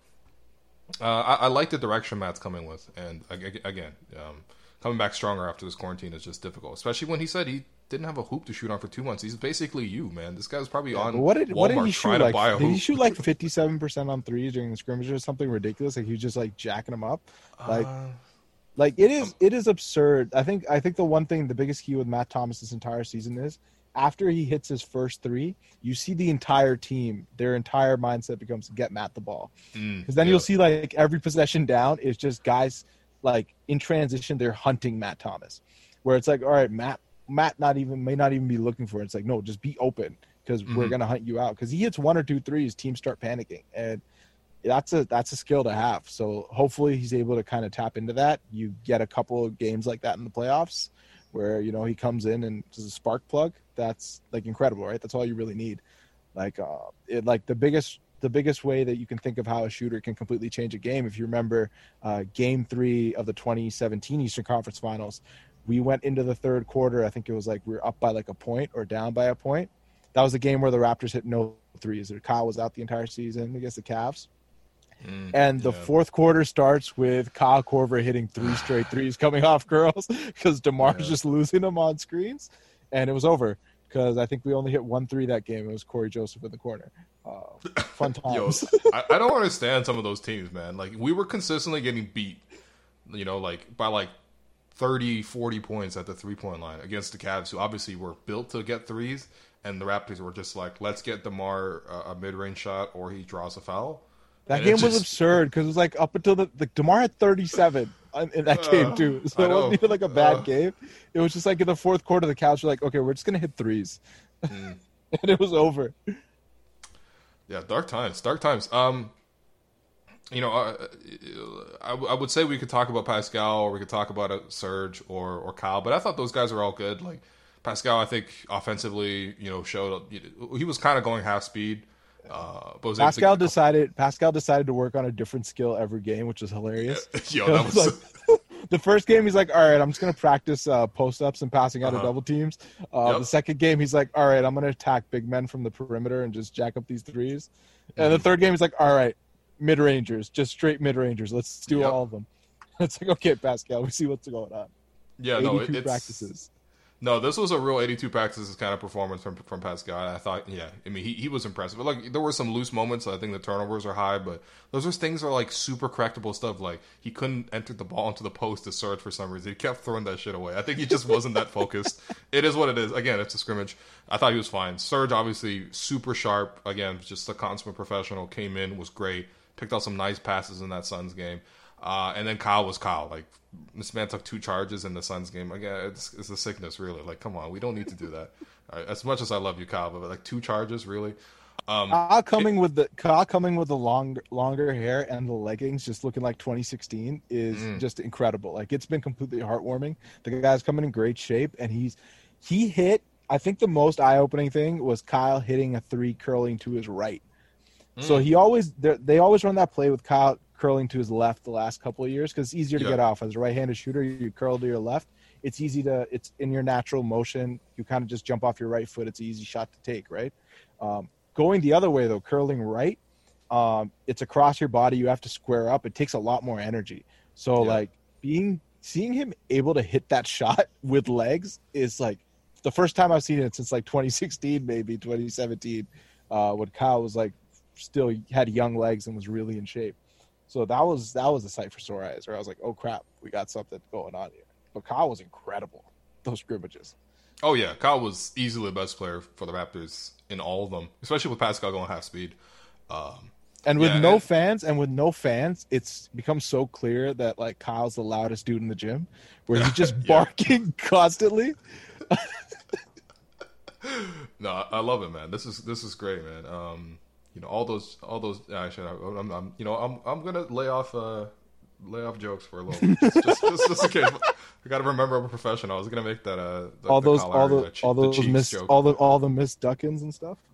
uh, I, I like the direction Matt's coming with, and again, um, coming back stronger after this quarantine is just difficult, especially when he said he didn't have a hoop to shoot on for two months. He's basically you, man. This guy was probably on What did Walmart what did he shoot trying to like? buy a Did hoop. he shoot like fifty seven percent on threes during the scrimmage or something ridiculous? Like he was just like jacking them up, like. Uh, Like it is, it is absurd. I think, I think the one thing, the biggest key with Matt Thomas this entire season is after he hits his first three, you see the entire team, their entire mindset becomes get Matt the ball. Because then yeah. you'll see like every possession down is just guys like in transition, they're hunting Matt Thomas, where it's like, all right, Matt, Matt not even may not even be looking for it. It's like, no, just be open because we're Mhm. gonna hunt you out. Because he hits one or two threes, teams start panicking, and that's a that's a skill to have. So hopefully he's able to kind of tap into that. You get a couple of games like that in the playoffs where, you know, he comes in and is a spark plug. That's like incredible, right? That's all you really need. Like uh it like the biggest the biggest way that you can think of how a shooter can completely change a game. If you remember uh game three of the twenty seventeen Eastern Conference Finals, we went into the third quarter. I think it was like we were up by like a point or down by a point. That was the game where the Raptors hit no threes. Kyle was out the entire season against the Cavs. Mm, And the yeah. fourth quarter starts with Kyle Korver hitting three straight threes coming off girls because DeMar's Yeah. just losing them on screens. And it was over because I think we only hit one three that game. It was Corey Joseph in the corner. Uh, fun Yo, times. I, I don't understand some of those teams, man. Like we were consistently getting beat, you know, like by like thirty, forty points at the three-point line against the Cavs, who obviously were built to get threes, and the Raptors were just like, let's get DeMar uh, a mid-range shot or he draws a foul. That And game it was just- absurd because it was like up until the like DeMar had thirty-seven in that Uh, game too, so I it know. wasn't even like a bad Uh. game. It was just like in the fourth quarter, the Cavs were like, okay, we're just gonna hit threes, Mm. and it was over. Yeah, dark times, dark times. Um, you know, uh, I, I would say we could talk about Pascal or we could talk about uh, Serge or or Kyle, but I thought those guys were all good. Like Pascal, I think offensively, you know, showed he was kind of going half speed. Uh, but was able to Pascal get a decided Pascal decided to work on a different skill every game, which was hilarious. couple- Yo, that was. Like, the first game, he's like, all right, I'm just going to practice uh, post-ups and passing out Uh-huh. of double teams. Uh, Yep. The second game, he's like, all right, I'm going to attack big men from the perimeter and just jack up these threes. And the Mm-hmm. third game, he's like, all right, mid-rangers, just straight mid-rangers. Let's do Yep. all of them. It's like, okay, Pascal, we see what's going on. Yeah, no, it, eighty-two it's practices. No, this was a real eighty-two practices kind of performance from from Pascal. I thought, yeah, I mean, he, he was impressive. But like, there were some loose moments. I think the turnovers are high, but those are things that are like super correctable stuff. Like he couldn't enter the ball into the post to Serge for some reason. He kept throwing that shit away. I think he just wasn't that focused. It is what it is. Again, it's a scrimmage. I thought he was fine. Serge obviously super sharp. Again, just a consummate professional. Came in, was great. Picked out some nice passes in that Suns game. Uh, and then Kyle was Kyle. Like, this man took two charges in the Suns game. Again, it's, it's a sickness, really. Like, come on, we don't need to do that. All right, as much as I love you, Kyle, but like two charges, really. Um, Kyle coming with the Kyle coming with the long, longer hair and the leggings, just looking like twenty sixteen, is Mm. just incredible. Like it's been completely heartwarming. The guy's coming in great shape, and he's he hit. I think the most eye-opening thing was Kyle hitting a three curling to his right. So Mm. he always they're- they always run that play with Kyle curling to his left the last couple of years because it's easier to Yeah. get off as a right-handed shooter. You curl to your left. It's easy to. It's in your natural motion. You kind of just jump off your right foot. It's an easy shot to take, right? Um, going the other way though, curling right, um, it's across your body. You have to square up. It takes a lot more energy. So Yeah. like being seeing him able to hit that shot with legs is like the first time I've seen it since like twenty sixteen, maybe twenty seventeen, uh, when Kyle was like still had young legs and was really in shape. So that was that was a sight for sore eyes. Where I was like, oh crap, we got something going on here. But Kyle was incredible. Those scrimmages. oh, yeah, Kyle was easily the best player for the Raptors in all of them, especially with Pascal going half speed. Um, And with Yeah, no and- fans, and with no fans, it's become so clear that like Kyle's the loudest dude in the gym, where he's just Yeah. barking constantly. No, I I love it, man. This is this is great, man. Um, you know, all those all those. Actually, I'm, I'm you know, I'm I'm gonna lay off uh lay off jokes for a little bit, just just, just, just in case. I got to remember I'm a professional. I was gonna make that uh the, all the those, Kyle all Lowry, the, uh, che- all the those Chiefs miss, joke. all the, all the missed duckins and stuff.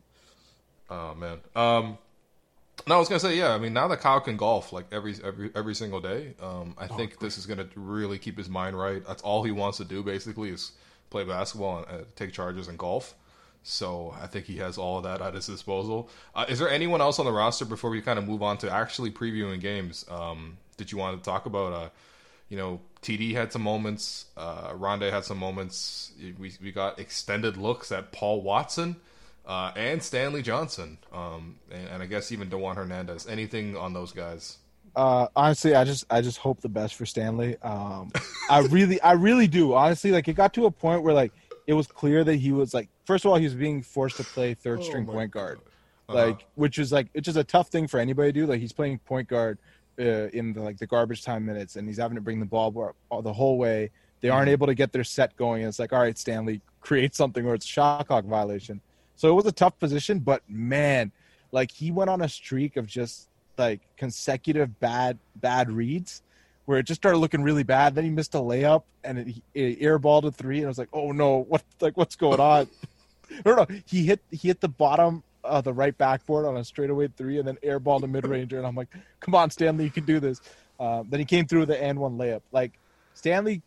Oh man. Um, no, I was gonna say yeah. I mean, now that Kyle can golf like every every every single day, um, I think this is gonna really keep his mind right. That's all he wants to do basically is play basketball and uh, take charges and golf. So I think he has all of that at his disposal. Uh, is there anyone else on the roster before we kind of move on to actually previewing games? Um, did you want to talk about? Uh, you know, T D had some moments. Uh, Rondé had some moments. We we got extended looks at Paul Watson. Uh, and Stanley Johnson, um, and, and I guess even DeJuan Hernandez. Anything on those guys? Uh, honestly, I just I just hope the best for Stanley. Um, I really I really do. Honestly, like it got to a point where like it was clear that he was like, first of all, he was being forced to play third string Oh my point guard, Uh-huh. like which is like which is a tough thing for anybody to do. Like he's playing point guard uh, in the like the garbage time minutes, and he's having to bring the ball bar- all the whole way. They aren't Mhm. able to get their set going. And it's like, all right, Stanley, create something, or it's a shot clock violation. So it was a tough position, but man, like he went on a streak of just like consecutive bad bad reads where it just started looking really bad. Then he missed a layup and it, it airballed a three, and I was like, oh no, what like what's going on? no, no, he hit he hit the bottom of the right backboard on a straightaway three, and then airballed a mid ranger, and I'm like, come on, Stanley, you can do this. Um, then he came through with the and one layup. Like Stanley.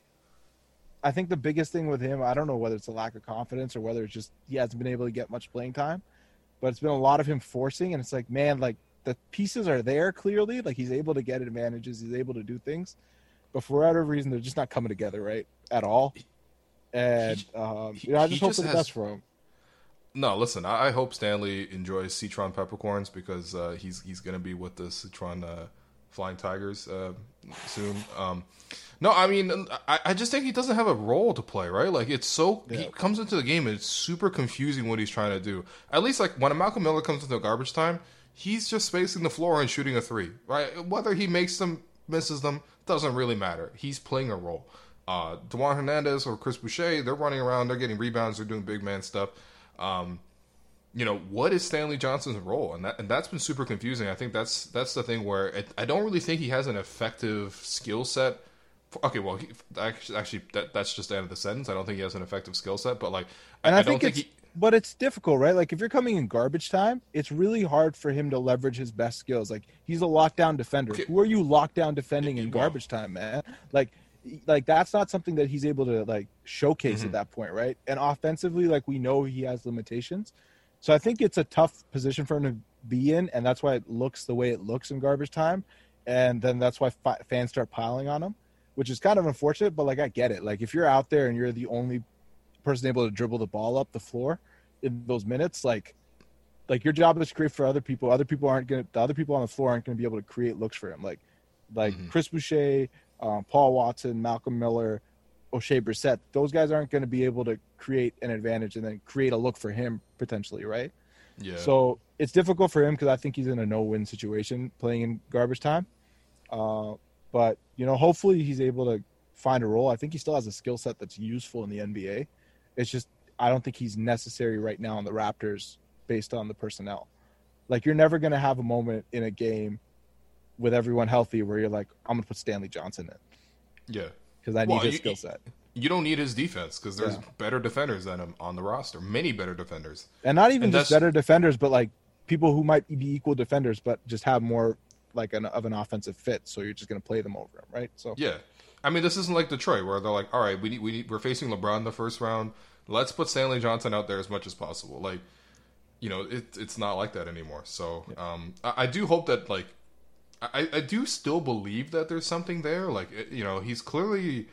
I think the biggest thing with him, I don't know whether it's a lack of confidence or whether it's just he hasn't been able to get much playing time, but it's been a lot of him forcing, and it's like, man, like the pieces are there clearly, like he's able to get advantages, he's able to do things, but for whatever reason, they're just not coming together right at all. And He- um, he- you know, I he just hope just for the has- best for him. No, listen. I, I hope Stanley enjoys Citron peppercorns because uh, he's he's gonna be with the Citron uh, Flying Tigers uh, soon. Um, no, I mean, I, I just think he doesn't have a role to play, right? Like, it's so yeah. he comes into the game and it's super confusing what he's trying to do. At least, like when Malcolm Miller comes into garbage time, he's just spacing the floor and shooting a three, right? Whether he makes them, misses them, doesn't really matter. He's playing a role. Uh, DeJuan Hernandez or Chris Boucher, they're running around, they're getting rebounds, they're doing big man stuff. Um, you know, what is Stanley Johnson's role? And that and that's been super confusing. I think that's that's the thing where it, I don't really think he has an effective skill set. For, okay, well, he, actually, actually that, that's just the end of the sentence. I don't think he has an effective skill set, but like, and I, I, I think don't it's, think he. But it's difficult, right? Like if you're coming in garbage time, it's really hard for him to leverage his best skills. Like he's a lockdown defender. Okay. Who are you lockdown defending in garbage time, man? Like. Like that's not something that he's able to like showcase mm-hmm. at that point, right? And offensively, like we know he has limitations, so I think it's a tough position for him to be in, and that's why it looks the way it looks in garbage time, and then that's why fi- fans start piling on him, which is kind of unfortunate. But like I get it. Like if you're out there and you're the only person able to dribble the ball up the floor in those minutes, like like your job is to create for other people. Other people aren't gonna. The other people on the floor aren't going to be able to create looks for him. Like like mm-hmm. Chris Boucher. Um, Paul Watson, Malcolm Miller, O'Shea Brissett, those guys aren't going to be able to create an advantage and then create a look for him potentially, right? Yeah. So it's difficult for him because I think he's in a no-win situation playing in garbage time. Uh, but, you know, hopefully he's able to find a role. I think he still has a skill set that's useful in the N B A. It's just I don't think he's necessary right now in the Raptors based on the personnel. Like you're never going to have a moment in a game with everyone healthy where you're like, I'm going to put Stanley Johnson in. Yeah. Because I need well, his you, skill set. You don't need his defense because there's yeah. better defenders than him on the roster. Many better defenders. And not even and just better defenders, but like people who might be equal defenders, but just have more like an of an offensive fit. So you're just going to play them over him, right? So yeah. I mean, this isn't like Detroit where they're like, all right, we need, we need, we're facing LeBron in the first round. Let's put Stanley Johnson out there as much as possible. Like, you know, it, it's not like that anymore. So um, I, I do hope that like, I, I do still believe that there's something there. Like, you know, he's clearly,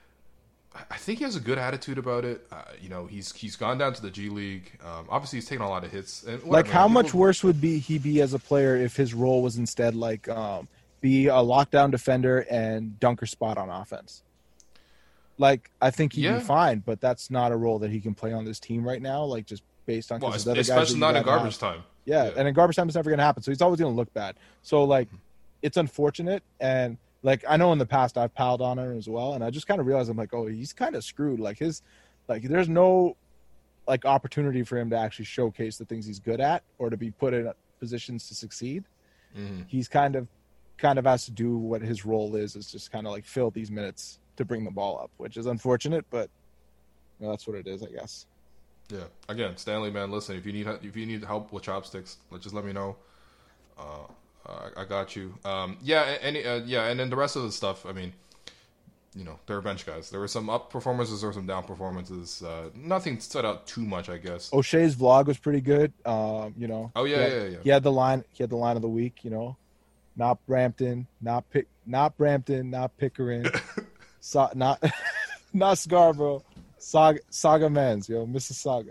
I think he has a good attitude about it. Uh, you know, he's he's gone down to the G League. Um, obviously, he's taken a lot of hits. And whatever, like, how man, much people, worse would be he be as a player if his role was instead like um, be a lockdown defender and dunker spot on offense? Like, I think he'd yeah. be fine, but that's not a role that he can play on this team right now. Like, just based on well, other guys especially not in garbage have. time. Yeah, yeah, and in garbage time, it's never going to happen. So he's always going to look bad. So like. It's unfortunate, and like I know in the past I've piled on him as well, and I just kind of realized I'm like, oh, he's kind of screwed. Like his, like there's no like opportunity for him to actually showcase the things he's good at or to be put in positions to succeed. Mm-hmm. He's kind of, kind of has to do what his role is, is just kind of like fill these minutes to bring the ball up, which is unfortunate, but you know, that's what it is, I guess. Yeah. Again, Stanley, man, listen, if you need if you need help with chopsticks, just let me know. Uh, Uh, I got you. Um, yeah, and uh, yeah, and then the rest of the stuff. I mean, you know, they're bench guys. There were some up performances, there were some down performances. Uh, nothing stood out too much, I guess. O'Shea's vlog was pretty good. Um, you know. Oh yeah, he had, yeah, yeah. He had the line. He had the line of the week. You know, not Brampton, not Pick, not Brampton, not Pickering, so, not not Scarborough, Saga, Saga Men's, yo, Mississauga.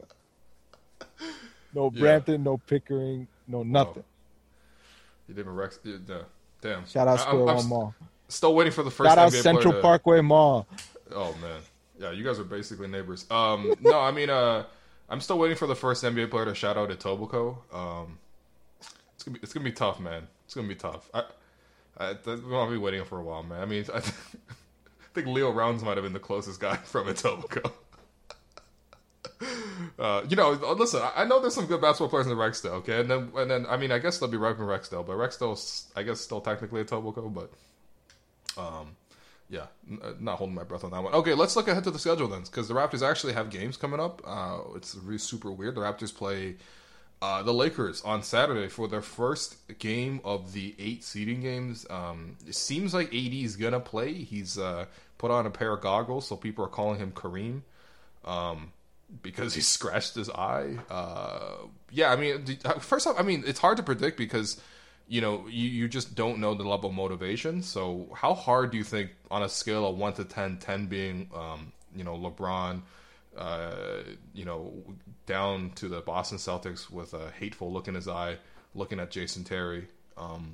No Brampton, yeah. no Pickering, no nothing. Oh. You didn't Rex. Yeah, damn. Shout out Square I'm, One I'm Mall. Still waiting for the first. Shout out N B A Central to... Parkway Mall. Oh man, yeah, you guys are basically neighbors. Um, no, I mean, uh, I'm still waiting for the first N B A player to shout out at Etobicoke. Um, it's gonna be, it's gonna be tough, man. It's gonna be tough. I, I, we're gonna be waiting for a while, man. I mean, I, I think Leo Rounds might have been the closest guy from Etobicoke. Uh, you know, listen, I know there's some good basketball players in Rexdale, okay? And then, and then, I mean, I guess they'll be right in Rexdale, but Rexdale's, I guess, still technically a Etobicoke, but, um, yeah, n- not holding my breath on that one. Okay, let's look ahead to the schedule then, because the Raptors actually have games coming up. Uh, it's really super weird. The Raptors play uh, the Lakers on Saturday for their first game of the eight seeding games. Um, it seems like A D is gonna play. He's uh, put on a pair of goggles, so people are calling him Kareem. Um, because he scratched his eye. Uh, yeah, I mean, first off, I mean, it's hard to predict because, you know, you, you just don't know the level of motivation. So how hard do you think on a scale of one to ten, ten being, um, you know, LeBron, uh, you know, down to the Boston Celtics with a hateful look in his eye, looking at Jason Terry, um,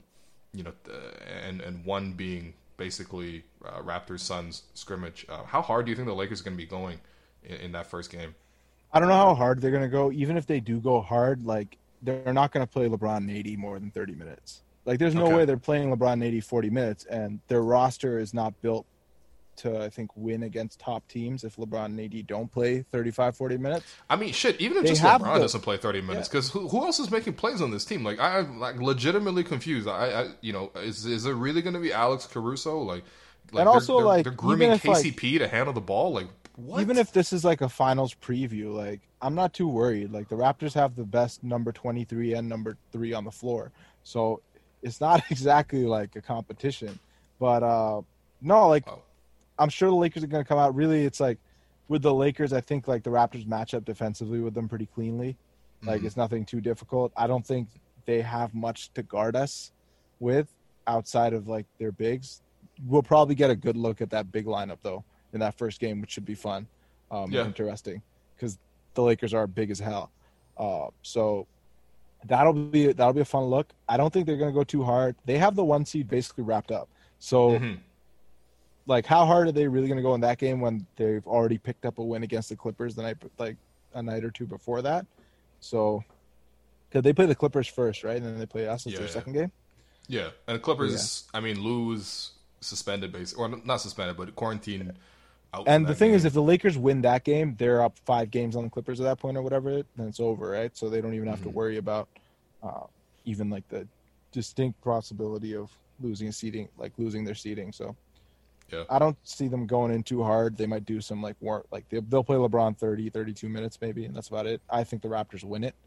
you know, uh, and and one being basically uh, Raptors Suns scrimmage. Uh, how hard do you think the Lakers are going to be going in, in that first game? I don't know how hard they're going to go. Even if they do go hard, like they're not going to play LeBron and A D more than thirty minutes. Like there's no Okay. way they're playing LeBron and A D forty minutes, and their roster is not built to, I think, win against top teams if LeBron and A D don't play thirty-five, forty minutes. I mean, shit. Even if They just have LeBron the- doesn't play thirty minutes, because who, who else is making plays on this team? Like, I, I'm like legitimately confused. I, I you know, is is it really going to be Alex Caruso? Like, like And they're- also, they're, like, they're grooming even if, like- K C P to handle the ball. Like, what? Even if this is like a finals preview, like I'm not too worried. Like the Raptors have the best number twenty-three and number three on the floor, so it's not exactly like a competition. But uh no, like Oh. I'm sure the Lakers are going to come out. Really, it's like with the Lakers, I think like the Raptors match up defensively with them pretty cleanly. Like Mhm. it's nothing too difficult. I don't think they have much to guard us with outside of like their bigs. We'll probably get a good look at that big lineup though in that first game, which should be fun, um, Yeah. and interesting because the Lakers are big as hell. Uh, so that'll be that'll be a fun look. I don't think they're going to go too hard. They have the one seed basically wrapped up. So. Mhm. Like, how hard are they really going to go in that game when they've already picked up a win against the Clippers the night, like a night or two before that? So, because they play the Clippers first, right, and then they play us as Yeah, their yeah. second game. Yeah, and the Clippers. I mean, lose suspended, basically, or not suspended, but quarantine. Out in And the that thing is, game. if the Lakers win that game, they're up five games on the Clippers at that point or whatever. Then it's over, right? So they don't even have to Mhm. worry about uh, even like the distinct possibility of losing a seeding, like losing their seeding. So. Yeah. I don't see them going in too hard. They might do some like war, like they'll, they'll play LeBron thirty, thirty-two minutes maybe, and that's about it. I think the Raptors win it,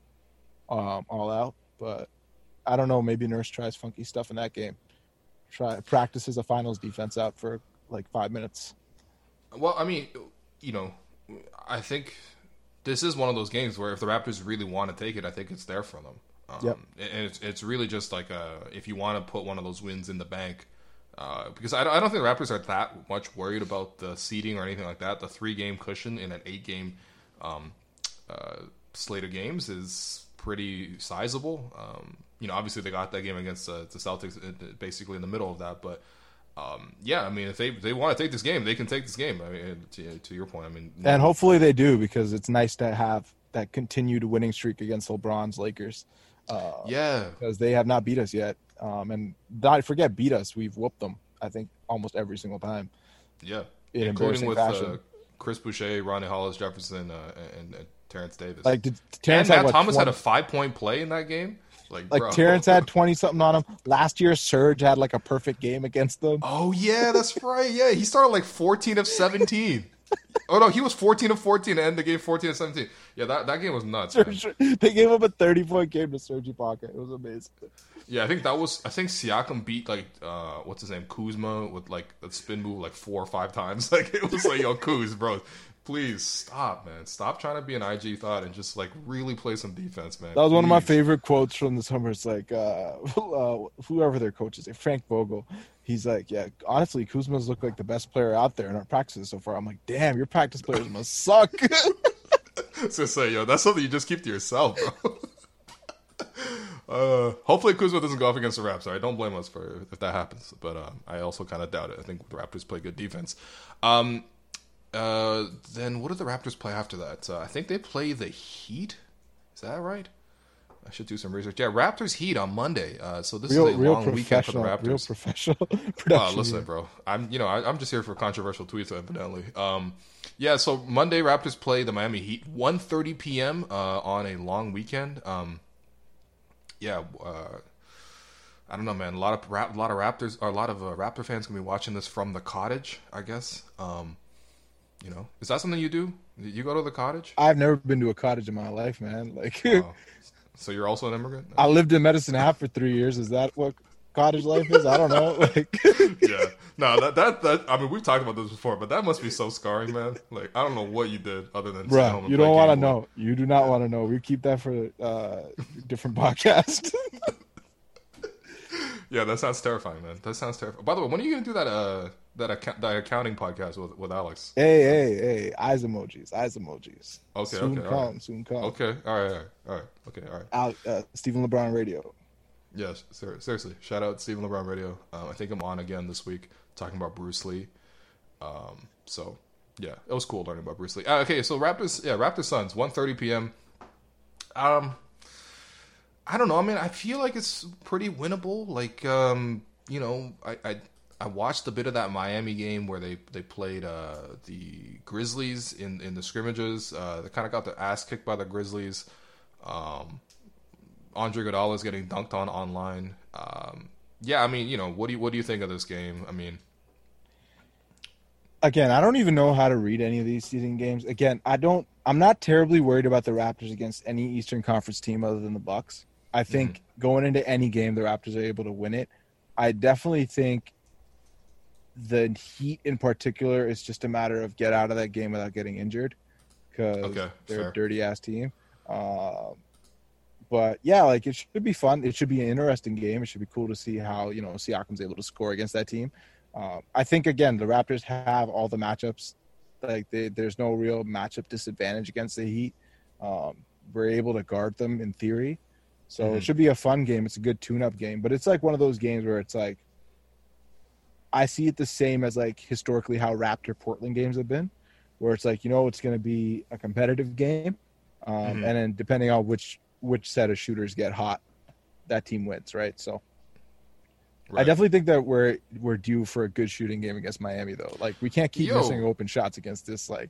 um, all out. But I don't know. Maybe Nurse tries funky stuff in that game. Try practices a finals defense out for like five minutes. Well, I mean, you know, I think this is one of those games where if the Raptors really want to take it, I think it's there for them. Um, Yep. And it's it's really just like a, if you want to put one of those wins in the bank. Uh, because I don't, I don't think the Raptors are that much worried about the seeding or anything like that. The three-game cushion in an eight-game um, uh, slate of games is pretty sizable. Um, you know, obviously they got that game against uh, the Celtics uh, basically in the middle of that. But, um, yeah, I mean, if they they want to take this game, they can take this game. I mean, to, to your point, I mean... And hopefully they do, because it's nice to have that continued winning streak against LeBron's Lakers. Uh, Yeah. because they have not beat us yet. Um, and not forget beat us. We've whooped them, I think, almost every single time. Yeah. In Including embarrassing with fashion. uh, Chris Boucher, Ronnie Hollis Jefferson, uh, and, and Terrence Davis. Like, did and Terrence Matt had, what, Thomas had a twenty five-point play in that game. Like, Like bro. Terrence had twenty something on him. Last year, Serge had like a perfect game against them. Oh yeah, that's right. Yeah, he started like fourteen of seventeen. Oh no, he was fourteen of fourteen to end the game fourteen of seventeen. Yeah, that, that game was nuts. Man. Serge, they gave him a thirty point game to Serge Ibaka. It was amazing. Yeah, I think that was. I think Siakam beat like uh, what's his name, Kuzma, with like a spin move like four or five times. Like it was like, yo, Kuz, bro, please stop, man. Stop trying to be an I G thought and just like really play some defense, man. That was one of my Please. favorite quotes from the summer. It's like uh, uh, whoever their coach is, like Frank Vogel. He's like, yeah, honestly, Kuzma's looked like the best player out there in our practices so far. I'm like, damn, your practice players must suck. So say, yo, that's something you just keep to yourself, bro. uh, hopefully Kuzma doesn't go up against the Raps. All right, don't blame us for if that happens. But um, I also kind of doubt it. I think the Raptors play good defense. Um, uh, then what do the Raptors play after that? Uh, I think they play the Heat. Is that right? I should do some research. Yeah, Raptors Heat on Monday. Uh, so this real, is a real long weekend for the professional, Raptors. real professional Uh, production. listen, here. bro. I'm you know I, I'm just here for controversial tweets, evidently. Um, yeah. So Monday, Raptors play the Miami Heat, one thirty p.m. Uh, on a long weekend. Um, yeah. Uh, I don't know, man. A lot of rap, a lot of Raptors, or a lot of uh, Raptor fans gonna be watching this from the cottage, I guess. Um, you know, is that something you do? You go to the cottage? I've never been to a cottage in my life, man. Like, Oh. So you're also an immigrant? I lived in Medicine Hat for three years. Is that what cottage life is? I don't know. Like, Yeah. No, that, that, that, I mean, we've talked about this before, but that must be so scarring, man. Like, I don't know what you did other than stay home bro, and you play don't want to Game Boy. know. You do not want to know. We keep that for uh, different podcast. Yeah, that sounds terrifying, man. That sounds terrifying. By the way, when are you going to do that, uh, that, account, that accounting podcast with, with Alex? hey, hey, hey! Eyes emojis, eyes emojis. Okay, soon okay, come, all right. soon come. Okay, all right, all right, all right. Okay, all right. Al, uh, Stephen LeBron Radio. Yeah, ser- seriously. Shout out Stephen LeBron Radio. Um, I think I'm on again this week talking about Bruce Lee. Um, so yeah, it was cool learning about Bruce Lee. Uh, okay, so Raptors, yeah, Raptors Suns, one thirty p.m. Um, I don't know. I mean, I feel like it's pretty winnable. Like, um, you know, I, I I watched a bit of that Miami game where they they played uh, the Grizzlies in in the scrimmages. Uh, they kind of got their ass kicked by the Grizzlies. Um, Andre Iguodala is getting dunked on online. Um, yeah, I mean, you know, what do you what do you think of this game? I mean, again, I don't even know how to read any of these season games. Again, I don't. I'm not terribly worried about the Raptors against any Eastern Conference team other than the Bucks. I think mm-hmm. going into any game, the Raptors are able to win it. I definitely think the Heat in particular is just a matter of get out of that game without getting injured because okay, they're fair. a dirty ass team. Um, But yeah, like it should be fun. It should be an interesting game. It should be cool to see how, you know, Siakam's able to score against that team. Uh, I think again, the Raptors have all the matchups. Like they, there's no real matchup disadvantage against the Heat. Um, we're able to guard them in theory, so mm-hmm. it should be a fun game. It's a good tune-up game, but it's like one of those games where it's like I see it the same as like historically how Raptor Portland games have been, where it's like, you know, it's going to be a competitive game, um, mm-hmm. and then depending on which which set of shooters get hot, that team wins, right? So right. I definitely think that we're we're due for a good shooting game against Miami, though. Like, we can't keep Yo. missing open shots against this. Like,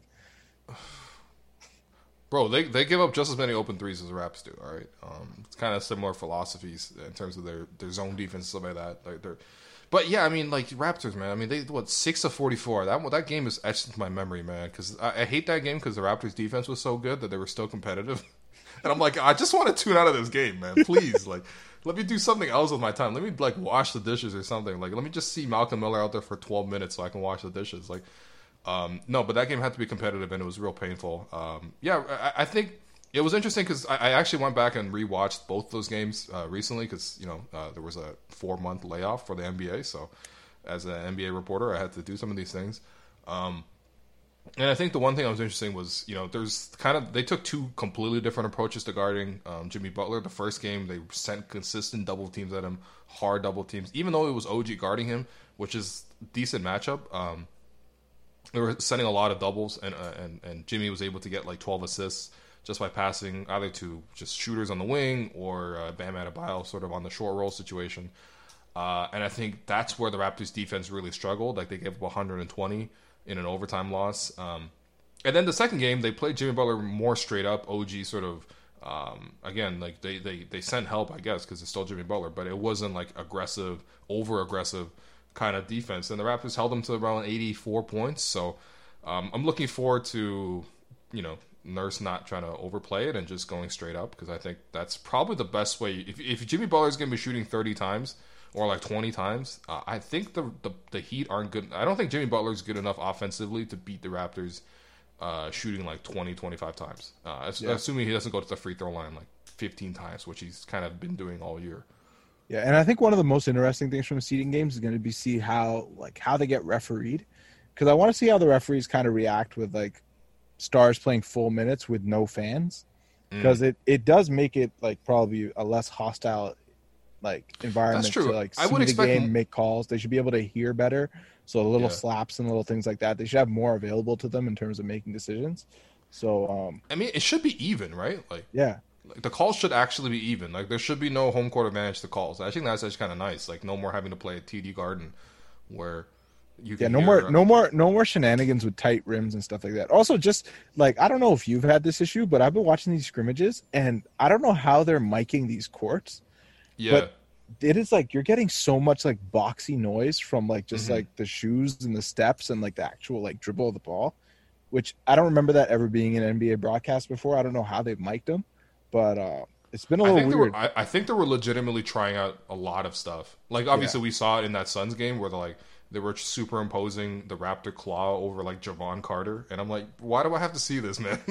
bro, they they give up just as many open threes as the Raps do. All right, um, it's kind of similar philosophies in terms of their, their zone defense and stuff like that. Like they're, but yeah, I mean, like Raptors, man. I mean, they what six of forty four. That that game is etched into my memory, man. Because I, I hate that game because the Raptors defense was so good that they were still competitive. And I'm like, I just want to tune out of this game, man. Please, like, let me do something else with my time. Let me, like, wash the dishes or something. Like, let me just see Malcolm Miller out there for twelve minutes so I can wash the dishes. Like, um, no, but that game had to be competitive, and it was real painful. Um, yeah, I, I think it was interesting because I, I actually went back and rewatched both those games uh, recently because, you know, uh, there was a four-month layoff for the N B A. So as an N B A reporter, I had to do some of these things. Um And I think the one thing that was interesting was, you know, there's kind of, they took two completely different approaches to guarding um, Jimmy Butler. The first game, they sent consistent double teams at him, hard double teams, even though it was O G guarding him, which is a decent matchup. Um, they were sending a lot of doubles, and, uh, and and Jimmy was able to get like twelve assists just by passing either to just shooters on the wing or uh, Bam Adebayo sort of on the short roll situation. Uh, and I think that's where the Raptors defense really struggled. Like, they gave up one hundred twenty in an overtime loss. Um, and then the second game, they played Jimmy Butler more straight up. O G sort of, um, again, like they, they, they sent help, I guess, because it's still Jimmy Butler, but it wasn't like aggressive, over-aggressive kind of defense. And the Raptors held them to around eighty-four points. So um, I'm looking forward to, you know, Nurse not trying to overplay it and just going straight up, because I think that's probably the best way. If, if Jimmy Butler's going to be shooting thirty times, or like twenty times, uh, I think the, the the Heat aren't good. I don't think Jimmy Butler's good enough offensively to beat the Raptors uh, shooting like twenty, twenty-five times. Uh, yeah. Assuming he doesn't go to the free throw line like fifteen times, which he's kind of been doing all year. Yeah, and I think one of the most interesting things from seeding games is going to be see how like how they get refereed, because I want to see how the referees kind of react with like stars playing full minutes with no fans, because mm. it, it does make it like probably a less hostile like environment to like see I would the expect game, make calls. They should be able to hear better. So the little yeah. slaps and little things like that, they should have more available to them in terms of making decisions. So um, I mean, it should be even, right? Like yeah, like the calls should actually be even. Like there should be no home court advantage to calls. I think that's actually kind of nice. Like no more having to play at T D Garden, where you can yeah, no hear, more, no more, no more shenanigans with tight rims and stuff like that. Also, just like I don't know if you've had this issue, but I've been watching these scrimmages, and I don't know how they're miking these courts. Yeah. But it is like you're getting so much like boxy noise from like just mm-hmm. like the shoes and the steps and like the actual like dribble of the ball, which I don't remember that ever being an N B A broadcast before. I don't know how they've mic'd them, but uh, it's been a little I think weird. They were, I, I think they were legitimately trying out a lot of stuff. Like obviously yeah. we saw it in that Suns game where they're like they were superimposing the Raptor claw over like Javon Carter, and I'm like, why do I have to see this, man?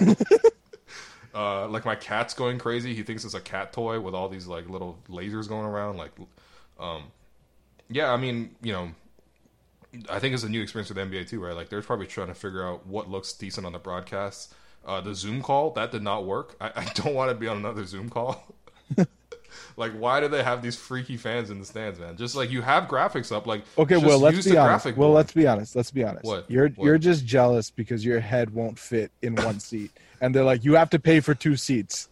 Uh, like my cat's going crazy. He thinks it's a cat toy with all these like little lasers going around. Like, um, yeah, I mean, you know, I think it's a new experience with the N B A too, right? Like they're probably trying to figure out what looks decent on the broadcast. Uh, the Zoom call, that did not work. I, I don't want to be on another Zoom call. Like, why do they have these freaky fans in the stands, man? Just like you have graphics up, like Okay, just well, let's use be the honest. graphic Well, board. let's be honest. Let's be honest. What? You're What? you're just jealous because your head won't fit in one seat, and they're like, you have to pay for two seats.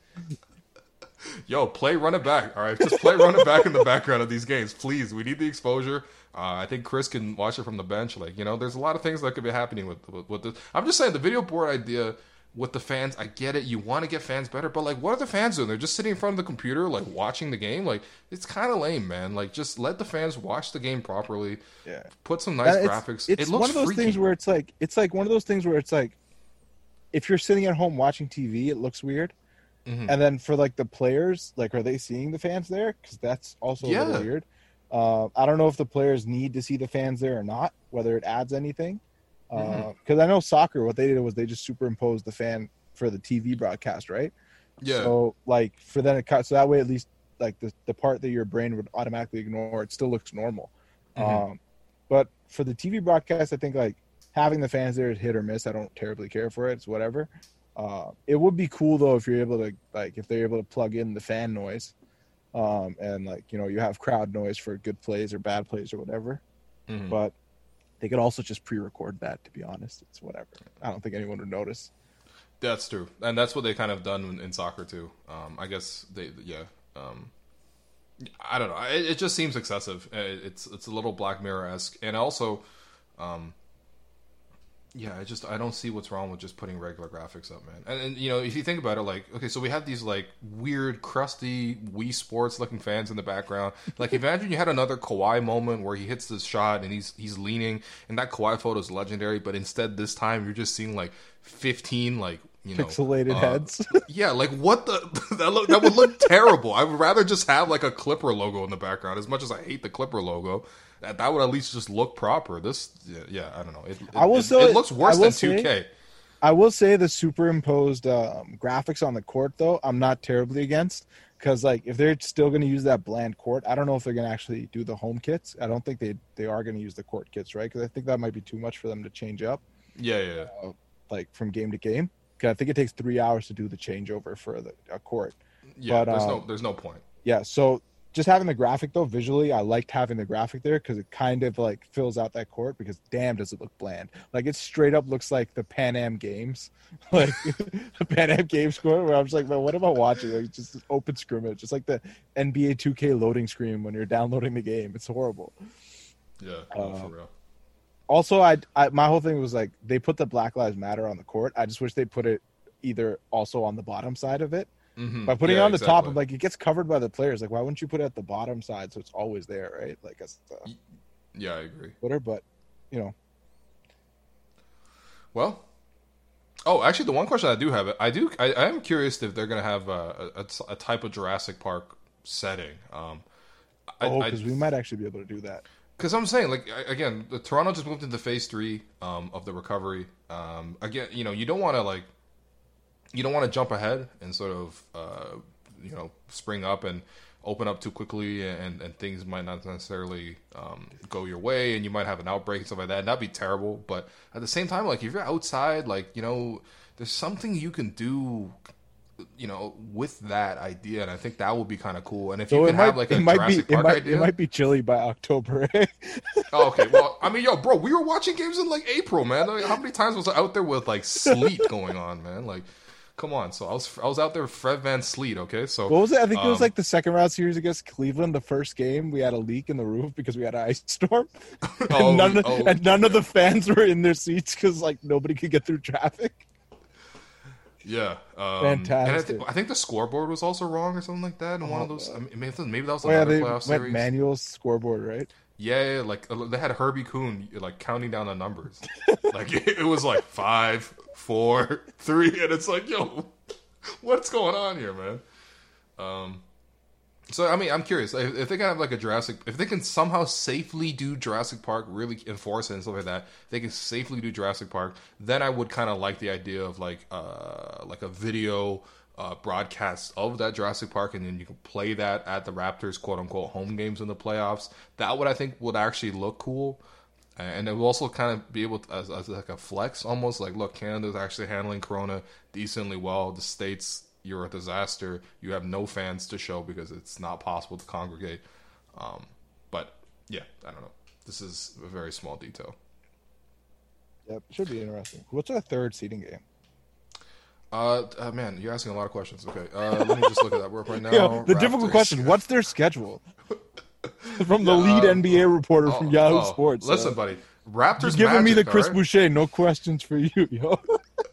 Yo, play run it back. All right, just play run it back in the background of these games, please. We need the exposure. Uh, I think Chris can watch it from the bench. Like, you know, there's a lot of things that could be happening with with, with this. I'm just saying the video board idea with the fans. I get it. You want to get fans better, but like, what are the fans doing? They're just sitting in front of the computer, like watching the game. Like, it's kind of lame, man. Like, just let the fans watch the game properly. Yeah. Put some nice And it's, graphics. It's it looks one of those freaky. things where it's like it's like one of those things where it's like if you're sitting at home watching T V, it looks weird. Mm-hmm. And then for like the players, like are they seeing the fans there? Because that's also a Yeah. little weird. Uh, I don't know if the players need to see the fans there or not. Whether it adds anything. Because Mm-hmm. uh, I know soccer, what they did was they just superimposed the fan for the T V broadcast, right? Yeah. So like for then it cut so that way at least like the the part that your brain would automatically ignore, it still looks normal. Mhm. Um, but for the T V broadcast, I think like having the fans there is hit or miss. I don't terribly care for it. It's whatever. Uh, it would be cool though if you're able to like if they're able to plug in the fan noise, um, and like you know you have crowd noise for good plays or bad plays or whatever. Mhm. But they could also just pre-record that. To be honest, it's whatever. I don't think anyone would notice. That's true, and that's what they kind of done in, in soccer too. Um, I guess they, yeah. Um, I don't know. It, it just seems excessive. It, it's it's a little Black Mirror esque, and also, um, yeah, I just I don't see what's wrong with just putting regular graphics up, man. And, and you know, if you think about it, like, okay, so we have these like weird, crusty Wii Sports looking fans in the background. Like, imagine you had another Kawhi moment where he hits this shot and he's he's leaning, and that Kawhi photo is legendary. But instead, this time you're just seeing like fifteen like. You know, Pixelated uh, heads. Yeah, like what the that look that would look terrible. I would rather just have like a Clipper logo in the background. As much as I hate the Clipper logo, that, that would at least just look proper. This, yeah, yeah I don't know. It, it, I will it, say- it looks worse I will than say- two K. I will say the superimposed um, graphics on the court, though, I'm not terribly against. Because, like, if they're still going to use that bland court, I don't know if they're going to actually do the home kits. I don't think they they are going to use the court kits, right? Because I think that might be too much for them to change up, Yeah, yeah, yeah. uh, like, from game to game. Because I think it takes three hours to do the changeover for the a court. yeah But, there's um, no there's no point. Yeah, so just having the graphic, though, visually, I liked having the graphic there because it kind of, like, fills out that court because, damn, does it look bland. Like, it straight up looks like the Pan Am Games. Like, the Pan Am Games court where I'm just like, man, what am I watching? Like, just this open scrimmage. Just like the N B A two K loading screen when you're downloading the game. It's horrible. Yeah, no, uh, for real. Also, I, I my whole thing was, like, they put the Black Lives Matter on the court. I just wish they put it either also on the bottom side of it. Mhm. By putting Yeah, it on the top, exactly. I'm like, it gets covered by the players. Like, why wouldn't you put it at the bottom side so it's always there, right? Like, that's the Yeah, I agree. Twitter, but, you know. Well, oh, actually, the one question I do have, I do, I, I am curious if they're gonna have a, a, a type of Jurassic Park setting. Um, I, Oh, I- because we might actually be able to do that. Because I'm saying, like, I- again, the Toronto just moved into phase three um, of the recovery. Um, again, you know, you don't want to like, you don't want to jump ahead and sort of, uh, you know, spring up and open up too quickly, and, and things might not necessarily um, go your way, and you might have an outbreak and stuff like that. And that'd be terrible. But at the same time, like, if you're outside, like, you know, there's something you can do. You know, with that idea, and I think that would be kind of cool. And if So you it can might, have like a it might be Jurassic it Park might, idea, it might be chilly by October. Eh? Oh, okay, well, I mean, yo, bro, we were watching games in like April, man. Like, how many times was I out there with like sleet going on, man? Like, come on. So I was I was out there with Fred Van Sleet. Okay, so What was it? I think it was um, like the second round series against Cleveland. The first game, we had a leak in the roof because we had an ice storm, and, Oh, none, of, oh, and none of the fans were in their seats because like nobody could get through traffic. yeah, um, And I, Fantastic. th- I think the scoreboard was also wrong or something like that. In one of those, I mean, maybe that- maybe that was Oh yeah, another they playoff went series. manual scoreboard, right? Yeah, yeah, like uh, they had Herbie Kuhn like counting down the numbers. Like it, it was like five, four, three, and it's like, yo, what's going on here, man? Um, so I mean, I'm curious if, if they can have like a Jurassic, if they can somehow safely do Jurassic Park, really enforce it and stuff like that, if they can safely do Jurassic Park, then I would kind of like the idea of like uh like a video. Uh, broadcast of that Jurassic Park, and then you can play that at the Raptors quote unquote home games in the playoffs. That would I think would actually look cool, and it will also kind of be able to, as, as like a flex almost, like look, Canada's actually handling Corona decently well. The states you're a disaster. You have no fans to show because it's not possible to congregate. Um, but yeah, I don't know. This is a very small detail. Yep, should be interesting. What's our third seeding game? Uh, uh man, you're asking a lot of questions. Okay, uh, let me just look at that work right now. Yeah, the Raptors. difficult question: what's their schedule? From the Yeah, lead uh, N B A reporter oh, from Yahoo oh, Sports. Listen, uh, buddy, Raptors. You're giving Magic, me the Chris right? Boucher. No questions for you, yo.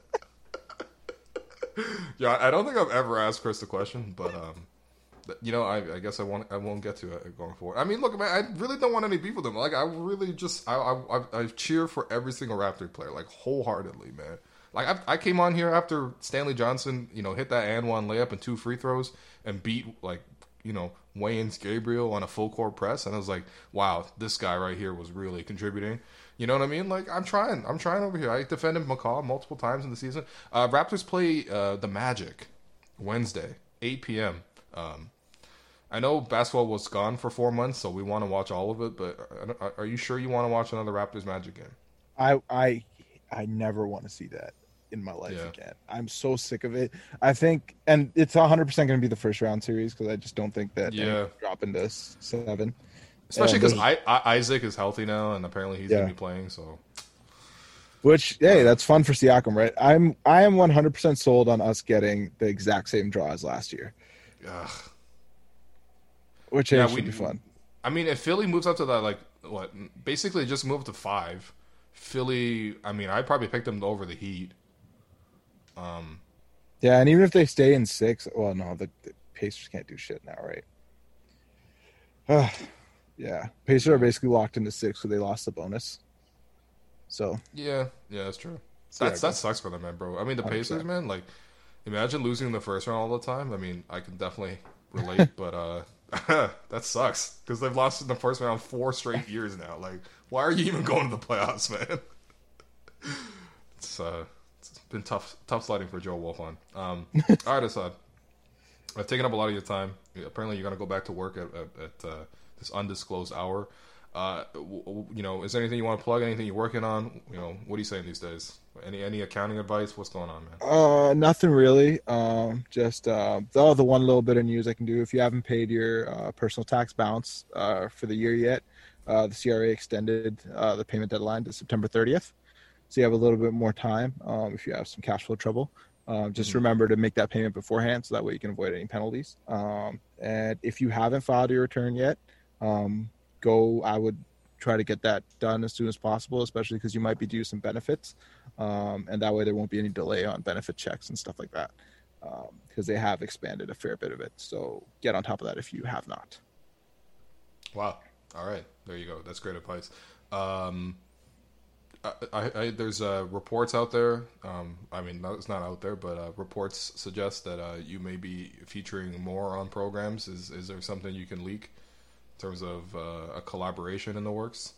Yeah, I don't think I've ever asked Chris the question, but um, you know, I, I guess I won't. I won't get to it going forward. I mean, look, man, I really don't want any beef with them. Like, I really just, I, I, I cheer for every single Raptor player, like wholeheartedly, man. Like, I, I came on here after Stanley Johnson, you know, hit that and one layup and two free throws and beat like, you know, Wayne's Gabriel on a full court press, and I was like, wow, this guy right here was really contributing. You know what I mean? Like, I'm trying. I'm trying over here. I defended McCaw multiple times in the season. Uh, Raptors play uh, the Magic Wednesday, eight p.m. Um, I know basketball was gone for four months, so we want to watch all of it, but are you sure you want to watch another Raptors Magic game? I I I never want to see that in my life Yeah. again. I'm so sick of it. I think, and it's one hundred percent going to be the first round series because I just don't think that Yeah. they're dropping to seven. Especially And because there's- I, I, Isaac is healthy now, and apparently he's Yeah. going to be playing, so... Which, hey, that's fun for Siakam, right? I'm I am one hundred percent sold on us getting the exact same draw as last year, Ugh. which hey, Yeah, should we- be fun. I mean, if Philly moves up to that, like, what, basically just move to five, Philly, I mean, I'd probably pick them over the Heat. Um, Yeah, and even if they stay in six, well, no, the, the Pacers can't do shit now, right? Uh, yeah, Pacers are basically locked into six because they lost the bonus. So yeah, yeah, that's true. So, That's yeah, that sucks for them, man, bro. I mean, the one hundred percent. Pacers, man, like, imagine losing in the first round all the time. I mean, I can definitely relate, but uh, that sucks because they've lost in the first round four straight years now. Like, why are you even going to the playoffs, man? It's uh, it's been tough, tough sledding for Joe Wolfon. Um, all right, Assad, I've taken up a lot of your time. Apparently, you're gonna go back to work at at, at uh, this undisclosed hour. Uh, w- w- you know, is there anything you want to plug? Anything you're working on? You know, what are you saying these days? Any any accounting advice? What's going on, man? Uh, nothing really. Um, just uh, oh, the one little bit of news I can do. If you haven't paid your uh, personal tax balance uh, for the year yet, uh, the C R A extended uh, the payment deadline to September thirtieth, so you have a little bit more time. Um, if you have some cash flow trouble, um, just Mhm. remember to make that payment beforehand, so that way you can avoid any penalties. Um, and if you haven't filed your return yet, um, go. I would try to get that done as soon as possible, especially because you might be due some benefits. Um, and that way there won't be any delay on benefit checks and stuff like that, because um, they have expanded a fair bit of it. So get on top of that if you have not. Wow. All right. There you go. That's great advice. Um, I, I, I, there's uh, reports out there. Um, I mean, no, it's not out there, but uh, reports suggest that uh, you may be featuring more on programs. Is is there something you can leak in terms of uh, a collaboration in the works?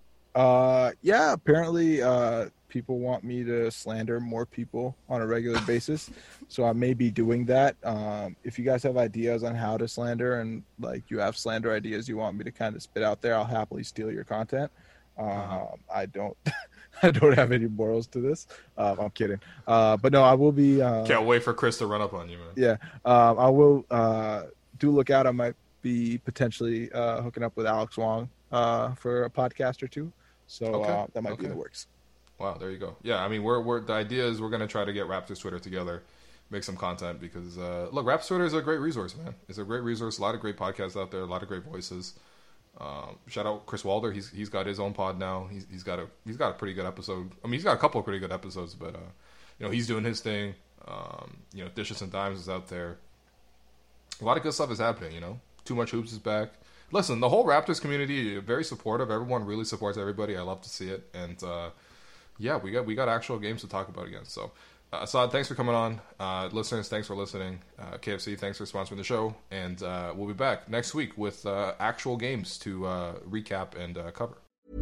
Uh, yeah, apparently uh, people want me to slander more people on a regular basis. So I may be doing that. Um, if you guys have ideas on how to slander and like you have slander ideas you want me to kind of spit out there, I'll happily steal your content. Um, Uh-huh. I don't, I don't have any morals to this. Um, I'm kidding. Uh, but no, I will be. Uh, Can't wait for Chris to run up on you, man. Yeah, um, I will. Uh, do look out. I might be potentially uh, hooking up with Alex Wong uh, for a podcast or two. So Okay, uh, that might okay. be in the works. Wow, there you go. Yeah, I mean, we're we're the idea is we're gonna try to get Raptors Twitter together, make some content because uh, look, Raptors Twitter is a great resource, man. It's a great resource. A lot of great podcasts out there, a lot of great voices. Um, shout out Chris Walder. He's he's got his own pod now. He's he's got a he's got a pretty good episode. I mean, he's got a couple of pretty good episodes, but uh, you know, he's doing his thing. Um, you know, Dishes and Dimes is out there. A lot of good stuff is happening. You know, Too Much Hoops is back. Listen, the whole Raptors community very supportive. Everyone really supports everybody. I love to see it, and uh, yeah, we got we got actual games to talk about again. So, uh, Assad, thanks for coming on. Uh, listeners, thanks for listening. Uh, K F C, thanks for sponsoring the show, and uh, we'll be back next week with uh, actual games to uh, recap and uh, cover.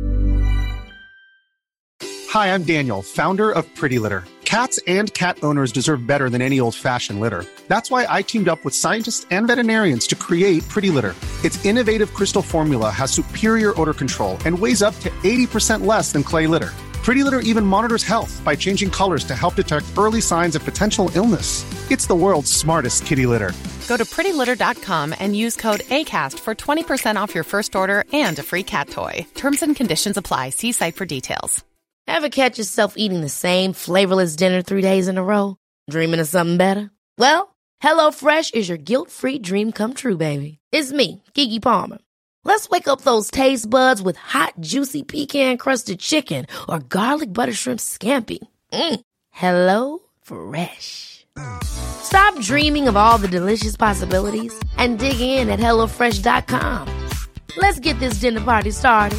Hi, I'm Daniel, founder of Pretty Litter. Cats and cat owners deserve better than any old-fashioned litter. That's why I teamed up with scientists and veterinarians to create Pretty Litter. Its innovative crystal formula has superior odor control and weighs up to eighty percent less than clay litter. Pretty Litter even monitors health by changing colors to help detect early signs of potential illness. It's the world's smartest kitty litter. Go to pretty litter dot com and use code ACAST for twenty percent off your first order and a free cat toy. Terms and conditions apply. See site for details. Ever catch yourself eating the same flavorless dinner three days in a row? Dreaming of something better? Well, HelloFresh is your guilt-free dream come true, baby. It's me, Keke Palmer. Let's wake up those taste buds with hot, juicy pecan-crusted chicken or garlic butter shrimp scampi. Mm. Hello Fresh. Stop dreaming of all the delicious possibilities and dig in at hello fresh dot com. Let's get this dinner party started.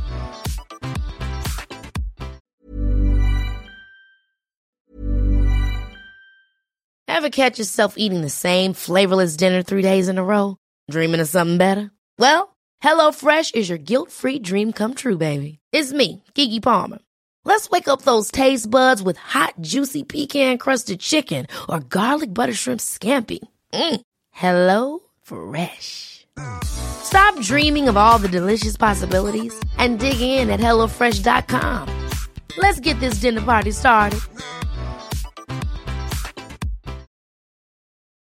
Ever catch yourself eating the same flavorless dinner three days in a row? Dreaming of something better? Well, HelloFresh is your guilt-free dream come true, baby. It's me, Keke Palmer. Let's wake up those taste buds with hot, juicy pecan-crusted chicken or garlic butter shrimp scampi. Mm. Hello Fresh. Stop dreaming of all the delicious possibilities and dig in at hello fresh dot com. Let's get this dinner party started.